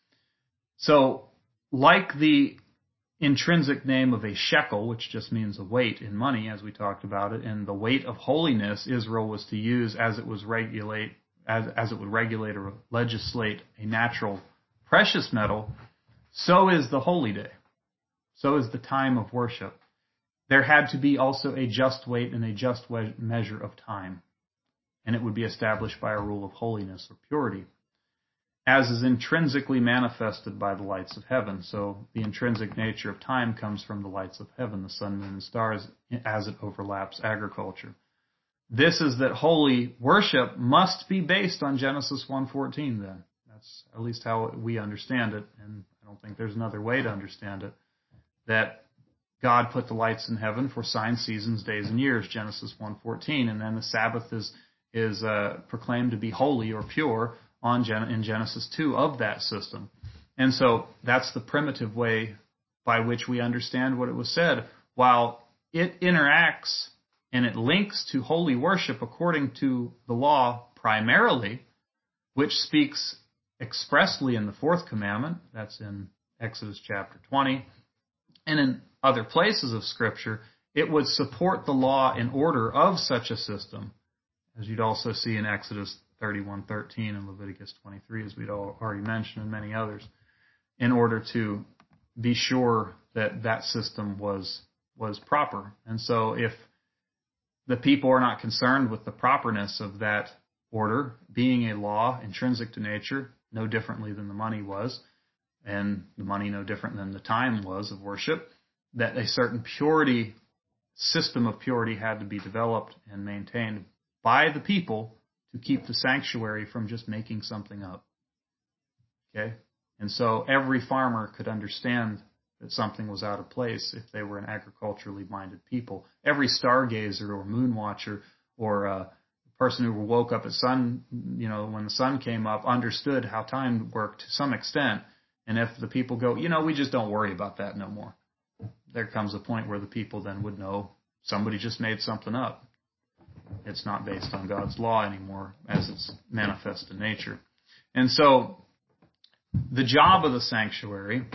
So, like the intrinsic name of a shekel, which just means a weight in money, as we talked about it, and the weight of holiness Israel was to use as it was regulate, as, as it would regulate or legislate a natural precious metal, so is the holy day. So is the time of worship. There had to be also a just weight and a just measure of time, and it would be established by a rule of holiness or purity, as is intrinsically manifested by the lights of heaven. So the intrinsic nature of time comes from the lights of heaven, the sun, moon, and stars, as it overlaps agriculture. This is that holy worship must be based on Genesis one fourteen then. That's at least how we understand it, and I don't think there's another way to understand it. That God put the lights in heaven for signs, seasons, days, and years, Genesis one fourteen, and then the Sabbath is is uh, proclaimed to be holy or pure on Gen- in Genesis two of that system. And so that's the primitive way by which we understand what it was said. While it interacts and it links to holy worship according to the law primarily, which speaks expressly in the fourth commandment, that's in Exodus chapter twenty, and in other places of Scripture, it would support the law and order of such a system, as you'd also see in Exodus thirty-one thirteen and Leviticus twenty-three, as we'd already mentioned, and many others, in order to be sure that that system was was proper. And so if the people are not concerned with the properness of that order being a law intrinsic to nature, no differently than the money was, and the money no different than the time was of worship, that a certain purity, system of purity had to be developed and maintained by the people to keep the sanctuary from just making something up. Okay? And so every farmer could understand that something was out of place if they were an agriculturally minded people. Every stargazer or moon watcher or a person who woke up at sun, you know, when the sun came up, understood how time worked to some extent. And if the people go, you know, we just don't worry about that no more, there comes a point where the people then would know somebody just made something up. It's not based on God's law anymore as it's manifest in nature. And so the job of the sanctuary,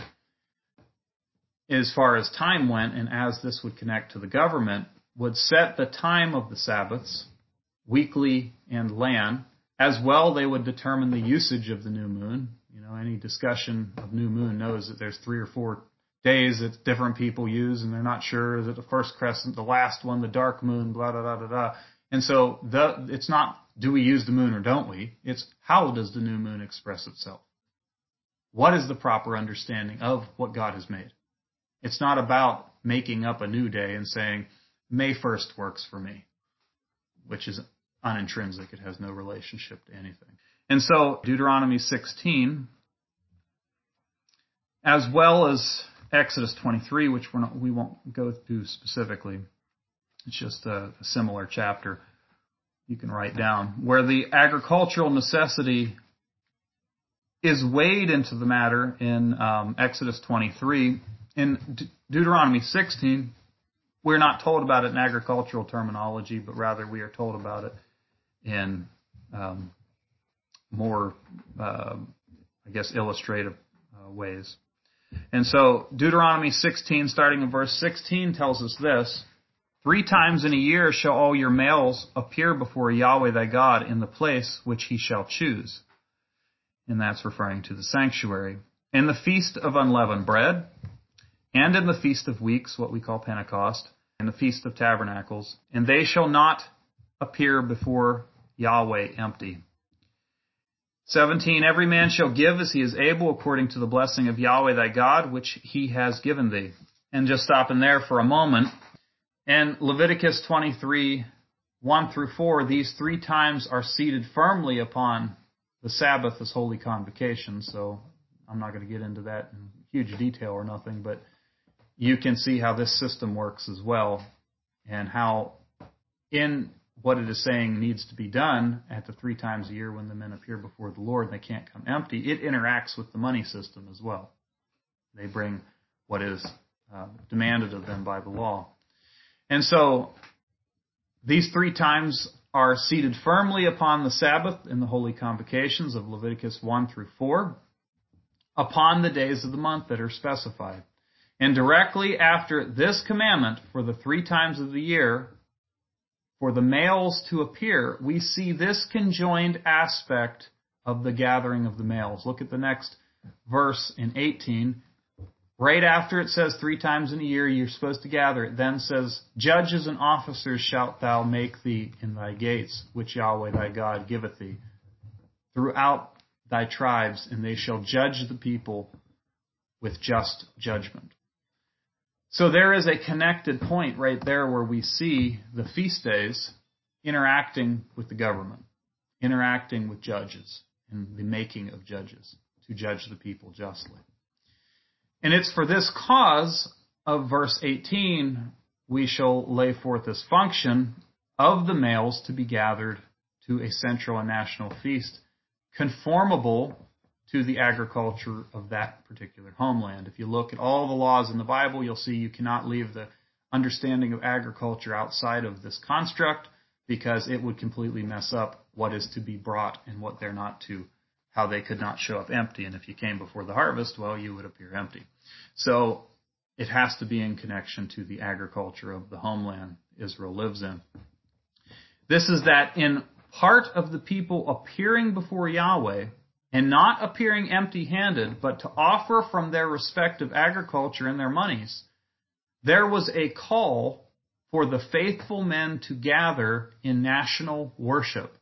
as far as time went, and as this would connect to the government, would set the time of the Sabbaths, weekly and land, As well, they would determine the usage of the new moon. You know, any discussion of new moon knows that there's three or four days that different people use, and they're not sure, is it the first crescent, the last one, the dark moon, blah, blah, blah, blah, blah. And so the, it's not, do we use the moon or don't we? It's how does the new moon express itself? What is the proper understanding of what God has made? It's not about making up a new day and saying, May first works for me, which is unintrinsic. It has no relationship to anything. And so Deuteronomy sixteen, as well as Exodus twenty-three, which we're not, we won't go through specifically, it's just a, a similar chapter you can write down, where the agricultural necessity is weighed into the matter in um, Exodus twenty-three. In De- Deuteronomy sixteen, we're not told about it in agricultural terminology, but rather we are told about it in um, more, uh, I guess, illustrative uh, ways. And so Deuteronomy sixteen, starting in verse sixteen, tells us this: Three times in a year shall all your males appear before Yahweh thy God in the place which he shall choose. And that's referring to the sanctuary. In the feast of unleavened bread, and in the feast of weeks, what we call Pentecost, and the feast of tabernacles, and they shall not appear before Yahweh empty. seventeen, every man shall give as he is able according to the blessing of Yahweh thy God, which he has given thee. And just stopping there for a moment. And Leviticus twenty-three, one through four, these three times are seated firmly upon the Sabbath as holy convocation. So I'm not going to get into that in huge detail or nothing, but you can see how this system works as well, and how in what it is saying needs to be done at the three times a year when the men appear before the Lord and they can't come empty, it interacts with the money system as well. They bring what is uh, demanded of them by the law. And so these three times are seated firmly upon the Sabbath in the holy convocations of Leviticus one through four, upon the days of the month that are specified. And directly after this commandment for the three times of the year, for the males to appear, we see this conjoined aspect of the gathering of the males. Look at the next verse in eighteen. Right after it says three times in a year you're supposed to gather, it then says, Judges and officers shalt thou make thee in thy gates, which Yahweh thy God giveth thee, throughout thy tribes, and they shall judge the people with just judgment. So there is a connected point right there where we see the feast days interacting with the government, interacting with judges, and the making of judges to judge the people justly. And it's for this cause of verse eighteen, we shall lay forth this function of the males to be gathered to a central and national feast, conformable to the agriculture of that particular homeland. If you look at all the laws in the Bible, you'll see you cannot leave the understanding of agriculture outside of this construct, because it would completely mess up what is to be brought and what they're not to, how they could not show up empty. And if you came before the harvest, well, you would appear empty. So it has to be in connection to the agriculture of the homeland Israel lives in. This is that in part of the people appearing before Yahweh, and not appearing empty-handed, but to offer from their respective agriculture and their monies, there was a call for the faithful men to gather in national worship.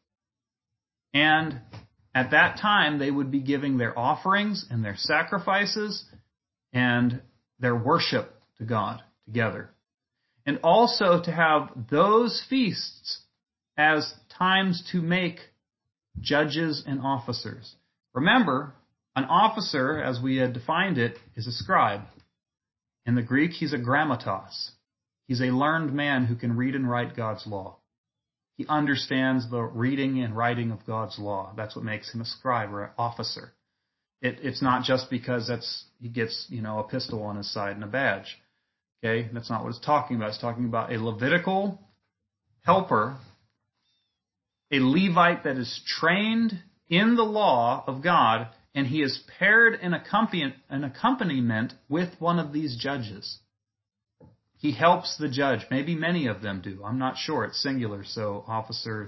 And at that time, they would be giving their offerings and their sacrifices and their worship to God together. And also to have those feasts as times to make judges and officers. Remember, an officer, as we had defined it, is a scribe. In the Greek, he's a grammatos. He's a learned man who can read and write God's law. He understands the reading and writing of God's law. That's what makes him a scribe or an officer. It, it's not just because that's he gets, you know, a pistol on his side and a badge. Okay, that's not what it's talking about. It's talking about a Levitical helper, a Levite that is trained in the law of God, and he is paired in an accompaniment with one of these judges. He helps the judge. Maybe many of them do. I'm not sure. It's singular, so officer,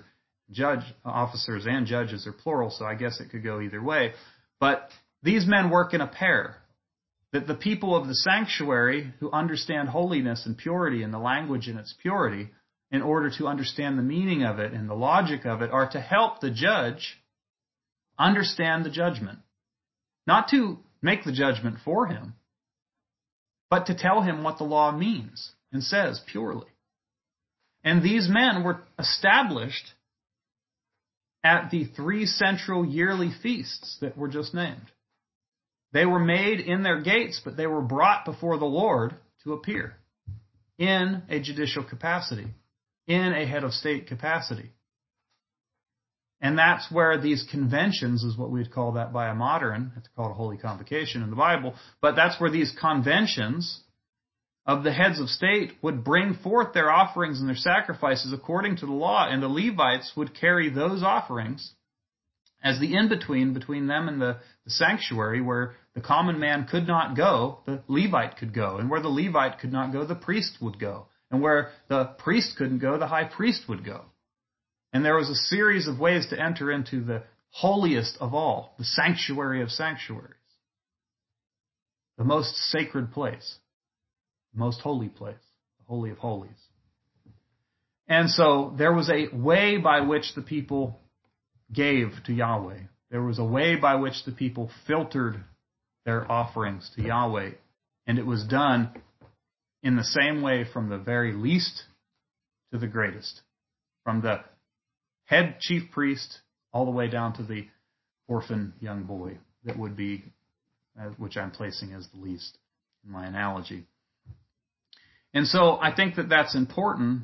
Judge officers and judges are plural, so I guess it could go either way. But these men work in a pair. That the people of the sanctuary who understand holiness and purity and the language in its purity, in order to understand the meaning of it and the logic of it, are to help the judge understand the judgment. Not to make the judgment for him, but to tell him what the law means and says purely. And these men were established at the three central yearly feasts that were just named. They were made in their gates, but they were brought before the Lord to appear in a judicial capacity, in a head of state capacity. And that's where these conventions is what we'd call that by a modern, it's called a holy convocation in the Bible, but that's where these conventions of the heads of state would bring forth their offerings and their sacrifices according to the law, and the Levites would carry those offerings as the in-between between them and the, the sanctuary, where the common man could not go, the Levite could go, and where the Levite could not go, the priest would go, and where the priest couldn't go, the high priest would go. And there was a series of ways to enter into the holiest of all, the sanctuary of sanctuaries, the most sacred place, the most holy place, the Holy of Holies. And so there was a way by which the people gave to Yahweh. There was a way by which the people filtered their offerings to Yahweh. And it was done in the same way from the very least to the greatest. From the head chief priest all the way down to the orphan young boy that would be, which I'm placing as the least in my analogy. And so I think that that's important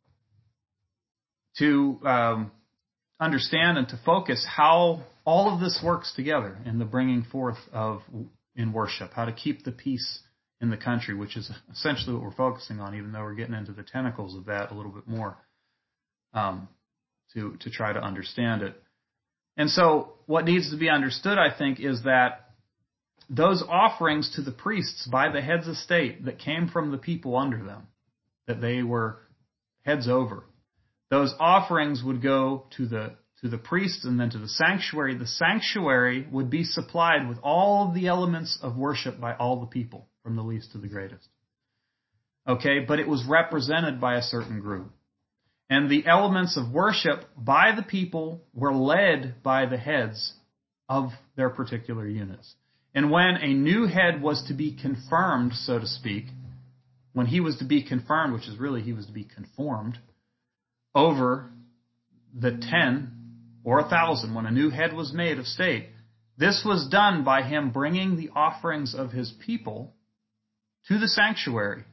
to um, understand and to focus how all of this works together in the bringing forth of in worship, how to keep the peace in the country, which is essentially what we're focusing on, even though we're getting into the tentacles of that a little bit more um, to, to try to understand it. And so what needs to be understood, I think, is that those offerings to the priests by the heads of state that came from the people under them, that they were heads over, those offerings would go to the to the priests and then to the sanctuary. The sanctuary would be supplied with all of the elements of worship by all the people, from the least to the greatest. Okay, but it was represented by a certain group. And the elements of worship by the people were led by the heads of their particular units. And when a new head was to be confirmed, so to speak, when he was to be confirmed, which is really he was to be conformed, over the ten or a thousand, when a new head was made of state, this was done by him bringing the offerings of his people to the sanctuary.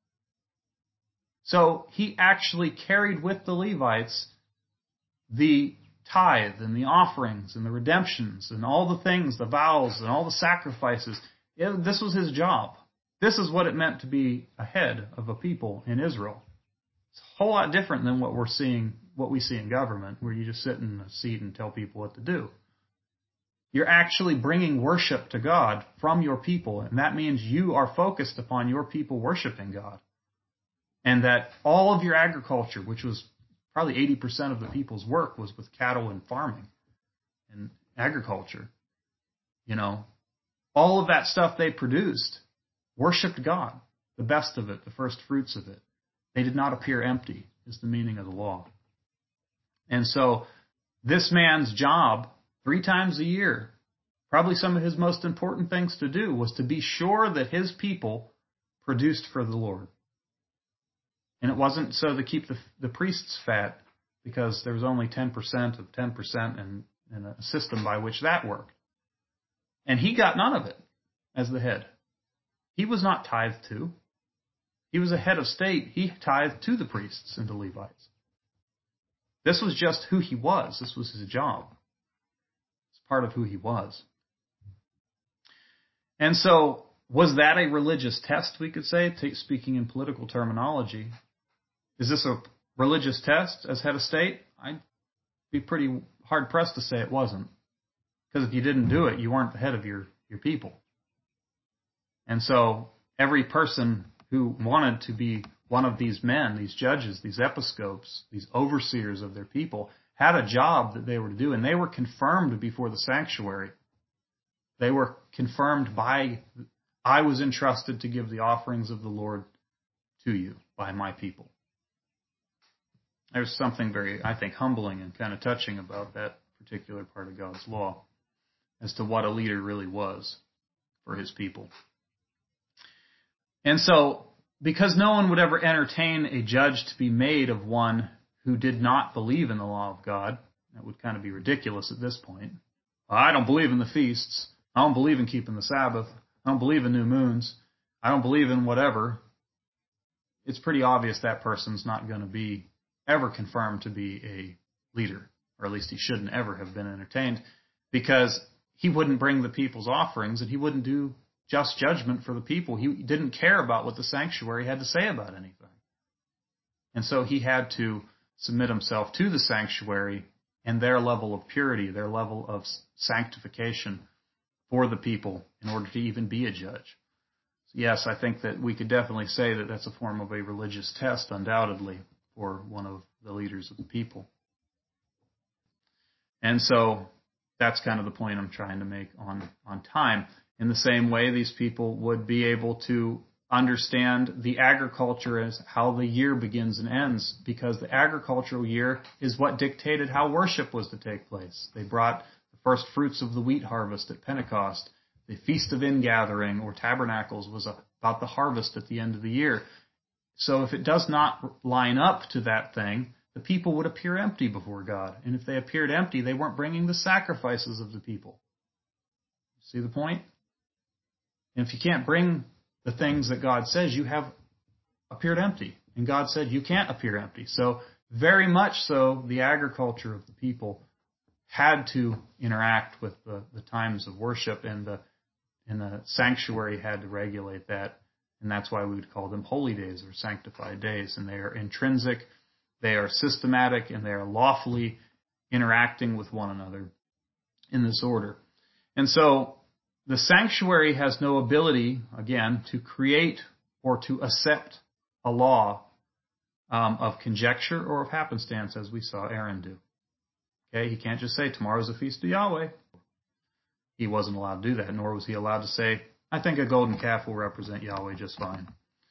So he actually carried with the Levites the tithe and the offerings and the redemptions and all the things, the vows and all the sacrifices. This was his job. This is what it meant to be a head of a people in Israel. It's a whole lot different than what we're seeing, what we see in government, where you just sit in a seat and tell people what to do. You're actually bringing worship to God from your people, and that means you are focused upon your people worshiping God. And that all of your agriculture, which was probably eighty percent of the people's work, was with cattle and farming and agriculture. You know, all of that stuff they produced worshipped God, the best of it, the first fruits of it. They did not appear empty, is the meaning of the law. And so this man's job, three times a year, probably some of his most important things to do, was to be sure that his people produced for the Lord. And it wasn't so to keep the, the priests fat, because there was only ten percent of ten percent in, in a system by which that worked. And he got none of it as the head. He was not tithed to. He was a head of state. He tithed to the priests and the Levites. This was just who he was. This was his job. It's part of who he was. And so, was that a religious test, we could say, speaking in political terminology? Is this a religious test as head of state? I'd be pretty hard-pressed to say it wasn't. Because if you didn't do it, you weren't the head of your, your people. And so, every person who wanted to be one of these men, these judges, these episcopes, these overseers of their people, had a job that they were to do, and they were confirmed before the sanctuary. They were confirmed by, I was entrusted to give the offerings of the Lord to you by my people. There's something very, I think, humbling and kind of touching about that particular part of God's law as to what a leader really was for his people. And so, because no one would ever entertain a judge to be made of one who did not believe in the law of God, that would kind of be ridiculous at this point. Well, I don't believe in the feasts. I don't believe in keeping the Sabbath. I don't believe in new moons. I don't believe in whatever. It's pretty obvious that person's not going to be ever confirmed to be a leader, or at least he shouldn't ever have been entertained, because he wouldn't bring the people's offerings and he wouldn't do just judgment for the people. He didn't care about what the sanctuary had to say about anything. And so he had to submit himself to the sanctuary and their level of purity, their level of sanctification for the people in order to even be a judge. So yes, I think that we could definitely say that that's a form of a religious test, undoubtedly, for one of the leaders of the people. And so that's kind of the point I'm trying to make on, on time. In the same way, these people would be able to understand the agriculture as how the year begins and ends, because the agricultural year is what dictated how worship was to take place. They brought the first fruits of the wheat harvest at Pentecost. The Feast of Ingathering, or Tabernacles, was about the harvest at the end of the year. So if it does not line up to that thing, the people would appear empty before God. And if they appeared empty, they weren't bringing the sacrifices of the people. See the point? And if you can't bring the things that God says, you have appeared empty. And God said you can't appear empty. So very much so, the agriculture of the people had to interact with the, the times of worship, and the, and the sanctuary had to regulate that. And that's why we would call them holy days or sanctified days. And they are intrinsic, they are systematic, and they are lawfully interacting with one another in this order. And so the sanctuary has no ability, again, to create or to accept a law um, of conjecture or of happenstance, as we saw Aaron do. Okay, he can't just say, tomorrow's the feast of Yahweh. He wasn't allowed to do that, nor was he allowed to say, I think a golden calf will represent Yahweh just fine,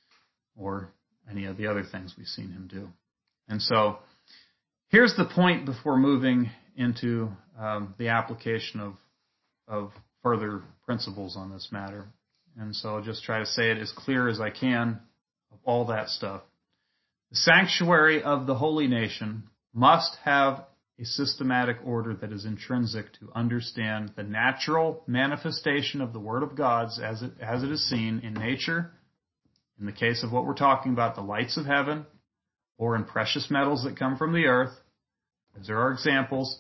or any of the other things we've seen him do. And so here's the point before moving into um, the application of, of further principles on this matter. And so I'll just try to say it as clear as I can of all that stuff. The sanctuary of the holy nation must have a systematic order that is intrinsic to understand the natural manifestation of the Word of God as it, as it is seen in nature, in the case of what we're talking about, the lights of heaven, or in precious metals that come from the earth, as there are examples,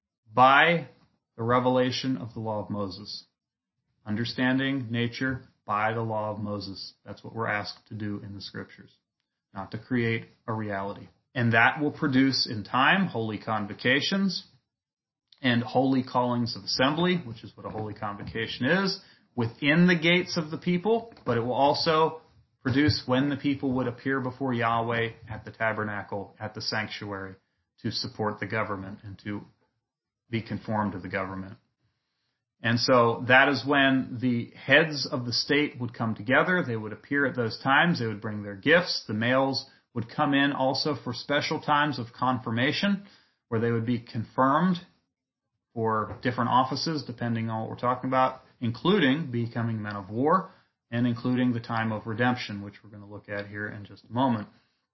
by the revelation of the law of Moses. Understanding nature by the law of Moses. That's what we're asked to do in the Scriptures, not to create a reality. And that will produce in time holy convocations and holy callings of assembly, which is what a holy convocation is, within the gates of the people, but it will also produce when the people would appear before Yahweh at the tabernacle, at the sanctuary, to support the government and to be conformed to the government. And so that is when the heads of the state would come together. They would appear at those times. They would bring their gifts. The males would come in also for special times of confirmation, where they would be confirmed for different offices, depending on what we're talking about, including becoming men of war and including the time of redemption, which we're going to look at here in just a moment.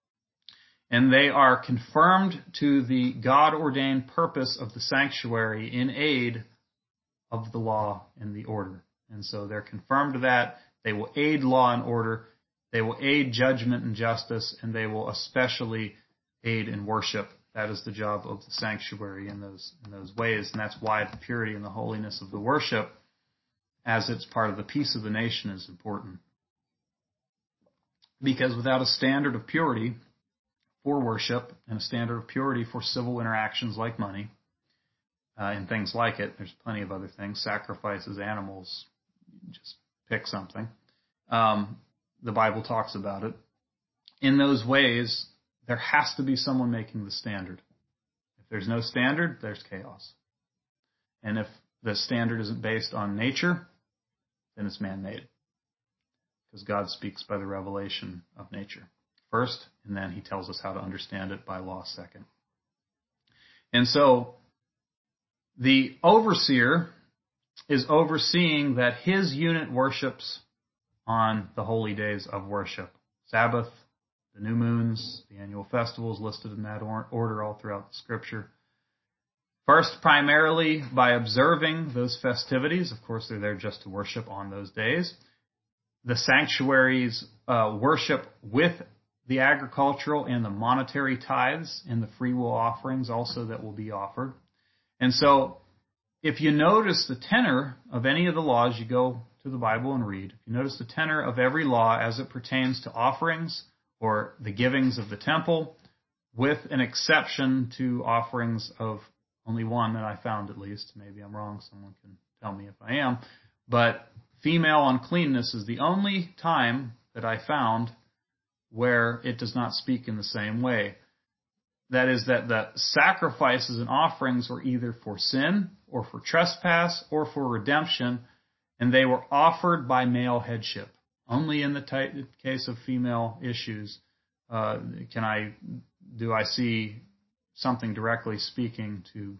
And they are confirmed to the God-ordained purpose of the sanctuary in aid of the law and the order. And so they're confirmed to that. They will aid law and order. They will aid judgment and justice, and they will especially aid in worship. That is the job of the sanctuary in those in those ways, and that's why the purity and the holiness of the worship, as it's part of the peace of the nation, is important. Because without a standard of purity for worship and a standard of purity for civil interactions like money uh, and things like it, there's plenty of other things, sacrifices, animals, just pick something. Um, The Bible talks about it. In those ways, there has to be someone making the standard. If there's no standard, there's chaos. And if the standard isn't based on nature, then it's man-made. Because God speaks by the revelation of nature first, and then he tells us how to understand it by law second. And so the overseer is overseeing that his unit worships on the holy days of worship. Sabbath, the new moons, the annual festivals listed in that order all throughout the Scripture. First, primarily by observing those festivities. Of course, they're there just to worship on those days. The sanctuaries uh, worship with the agricultural and the monetary tithes and the free will offerings also that will be offered. And so, if you notice the tenor of any of the laws, you go to the Bible and read. If you notice the tenor of every law as it pertains to offerings or the givings of the temple, with an exception to offerings of only one that I found at least. Maybe I'm wrong. Someone can tell me if I am. But female uncleanness is the only time that I found where it does not speak in the same way. That is that the sacrifices and offerings were either for sin or for trespass or for redemption, and they were offered by male headship. Only in the t- case of female issues uh, can I do I see something directly speaking to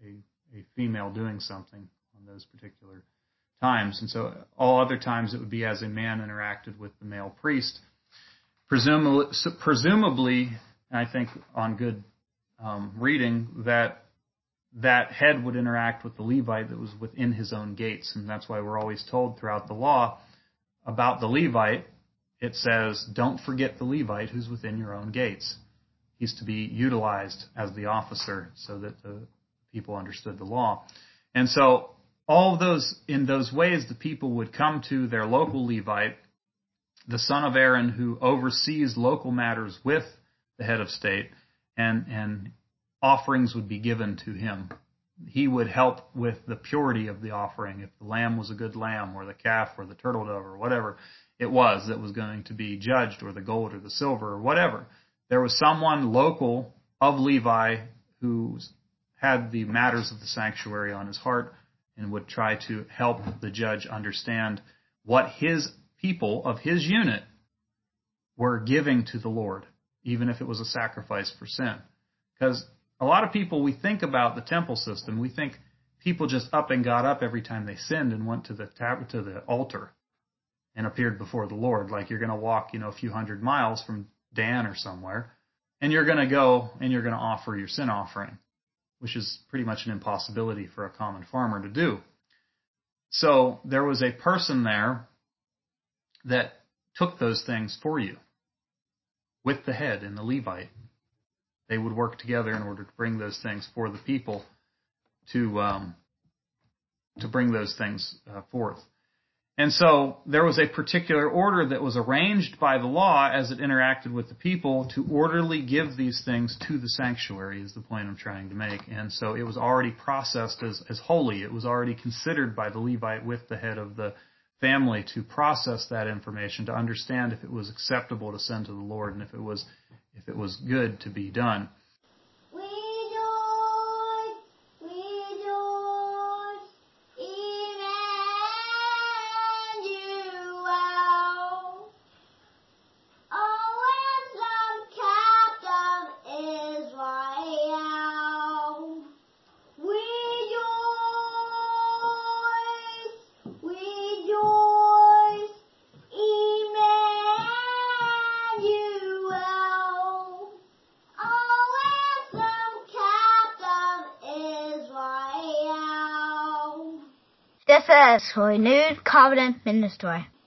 a, a female doing something on those particular times. And so all other times it would be as a man interacted with the male priest. Presumably, presumably I think on good um, reading, that that head would interact with the Levite that was within his own gates. And that's why we're always told throughout the law about the Levite, it says, don't forget the Levite who's within your own gates. He's to be utilized as the officer so that the people understood the law. And so all of those, in those ways, the people would come to their local Levite, the son of Aaron, who oversees local matters with the head of state, and, and offerings would be given to him. He would help with the purity of the offering. If the lamb was a good lamb, or the calf, or the turtle dove, or whatever it was that was going to be judged, or the gold, or the silver, or whatever. There was someone local of Levi who had the matters of the sanctuary on his heart and would try to help the judge understand what his people of his unit were giving to the Lord, even if it was a sacrifice for sin. Because a lot of people, we think about the temple system, we think people just up and got up every time they sinned and went to the tab- to the altar and appeared before the Lord. Like you're going to walk, you know, a few hundred miles from Dan or somewhere, and you're going to go and you're going to offer your sin offering, which is pretty much an impossibility for a common farmer to do. So there was a person there that took those things for you with the head and the Levite. They would work together in order to bring those things for the people to um, to bring those things uh, forth. And so there was a particular order that was arranged by the law as it interacted with the people to orderly give these things to the sanctuary, is the point I'm trying to make. And so it was already processed as, as holy. It was already considered by the Levite with the head of the family to process that information, to understand if it was acceptable to send to the Lord and if it was if it was good to be done. This is Renewed Covenant Ministry.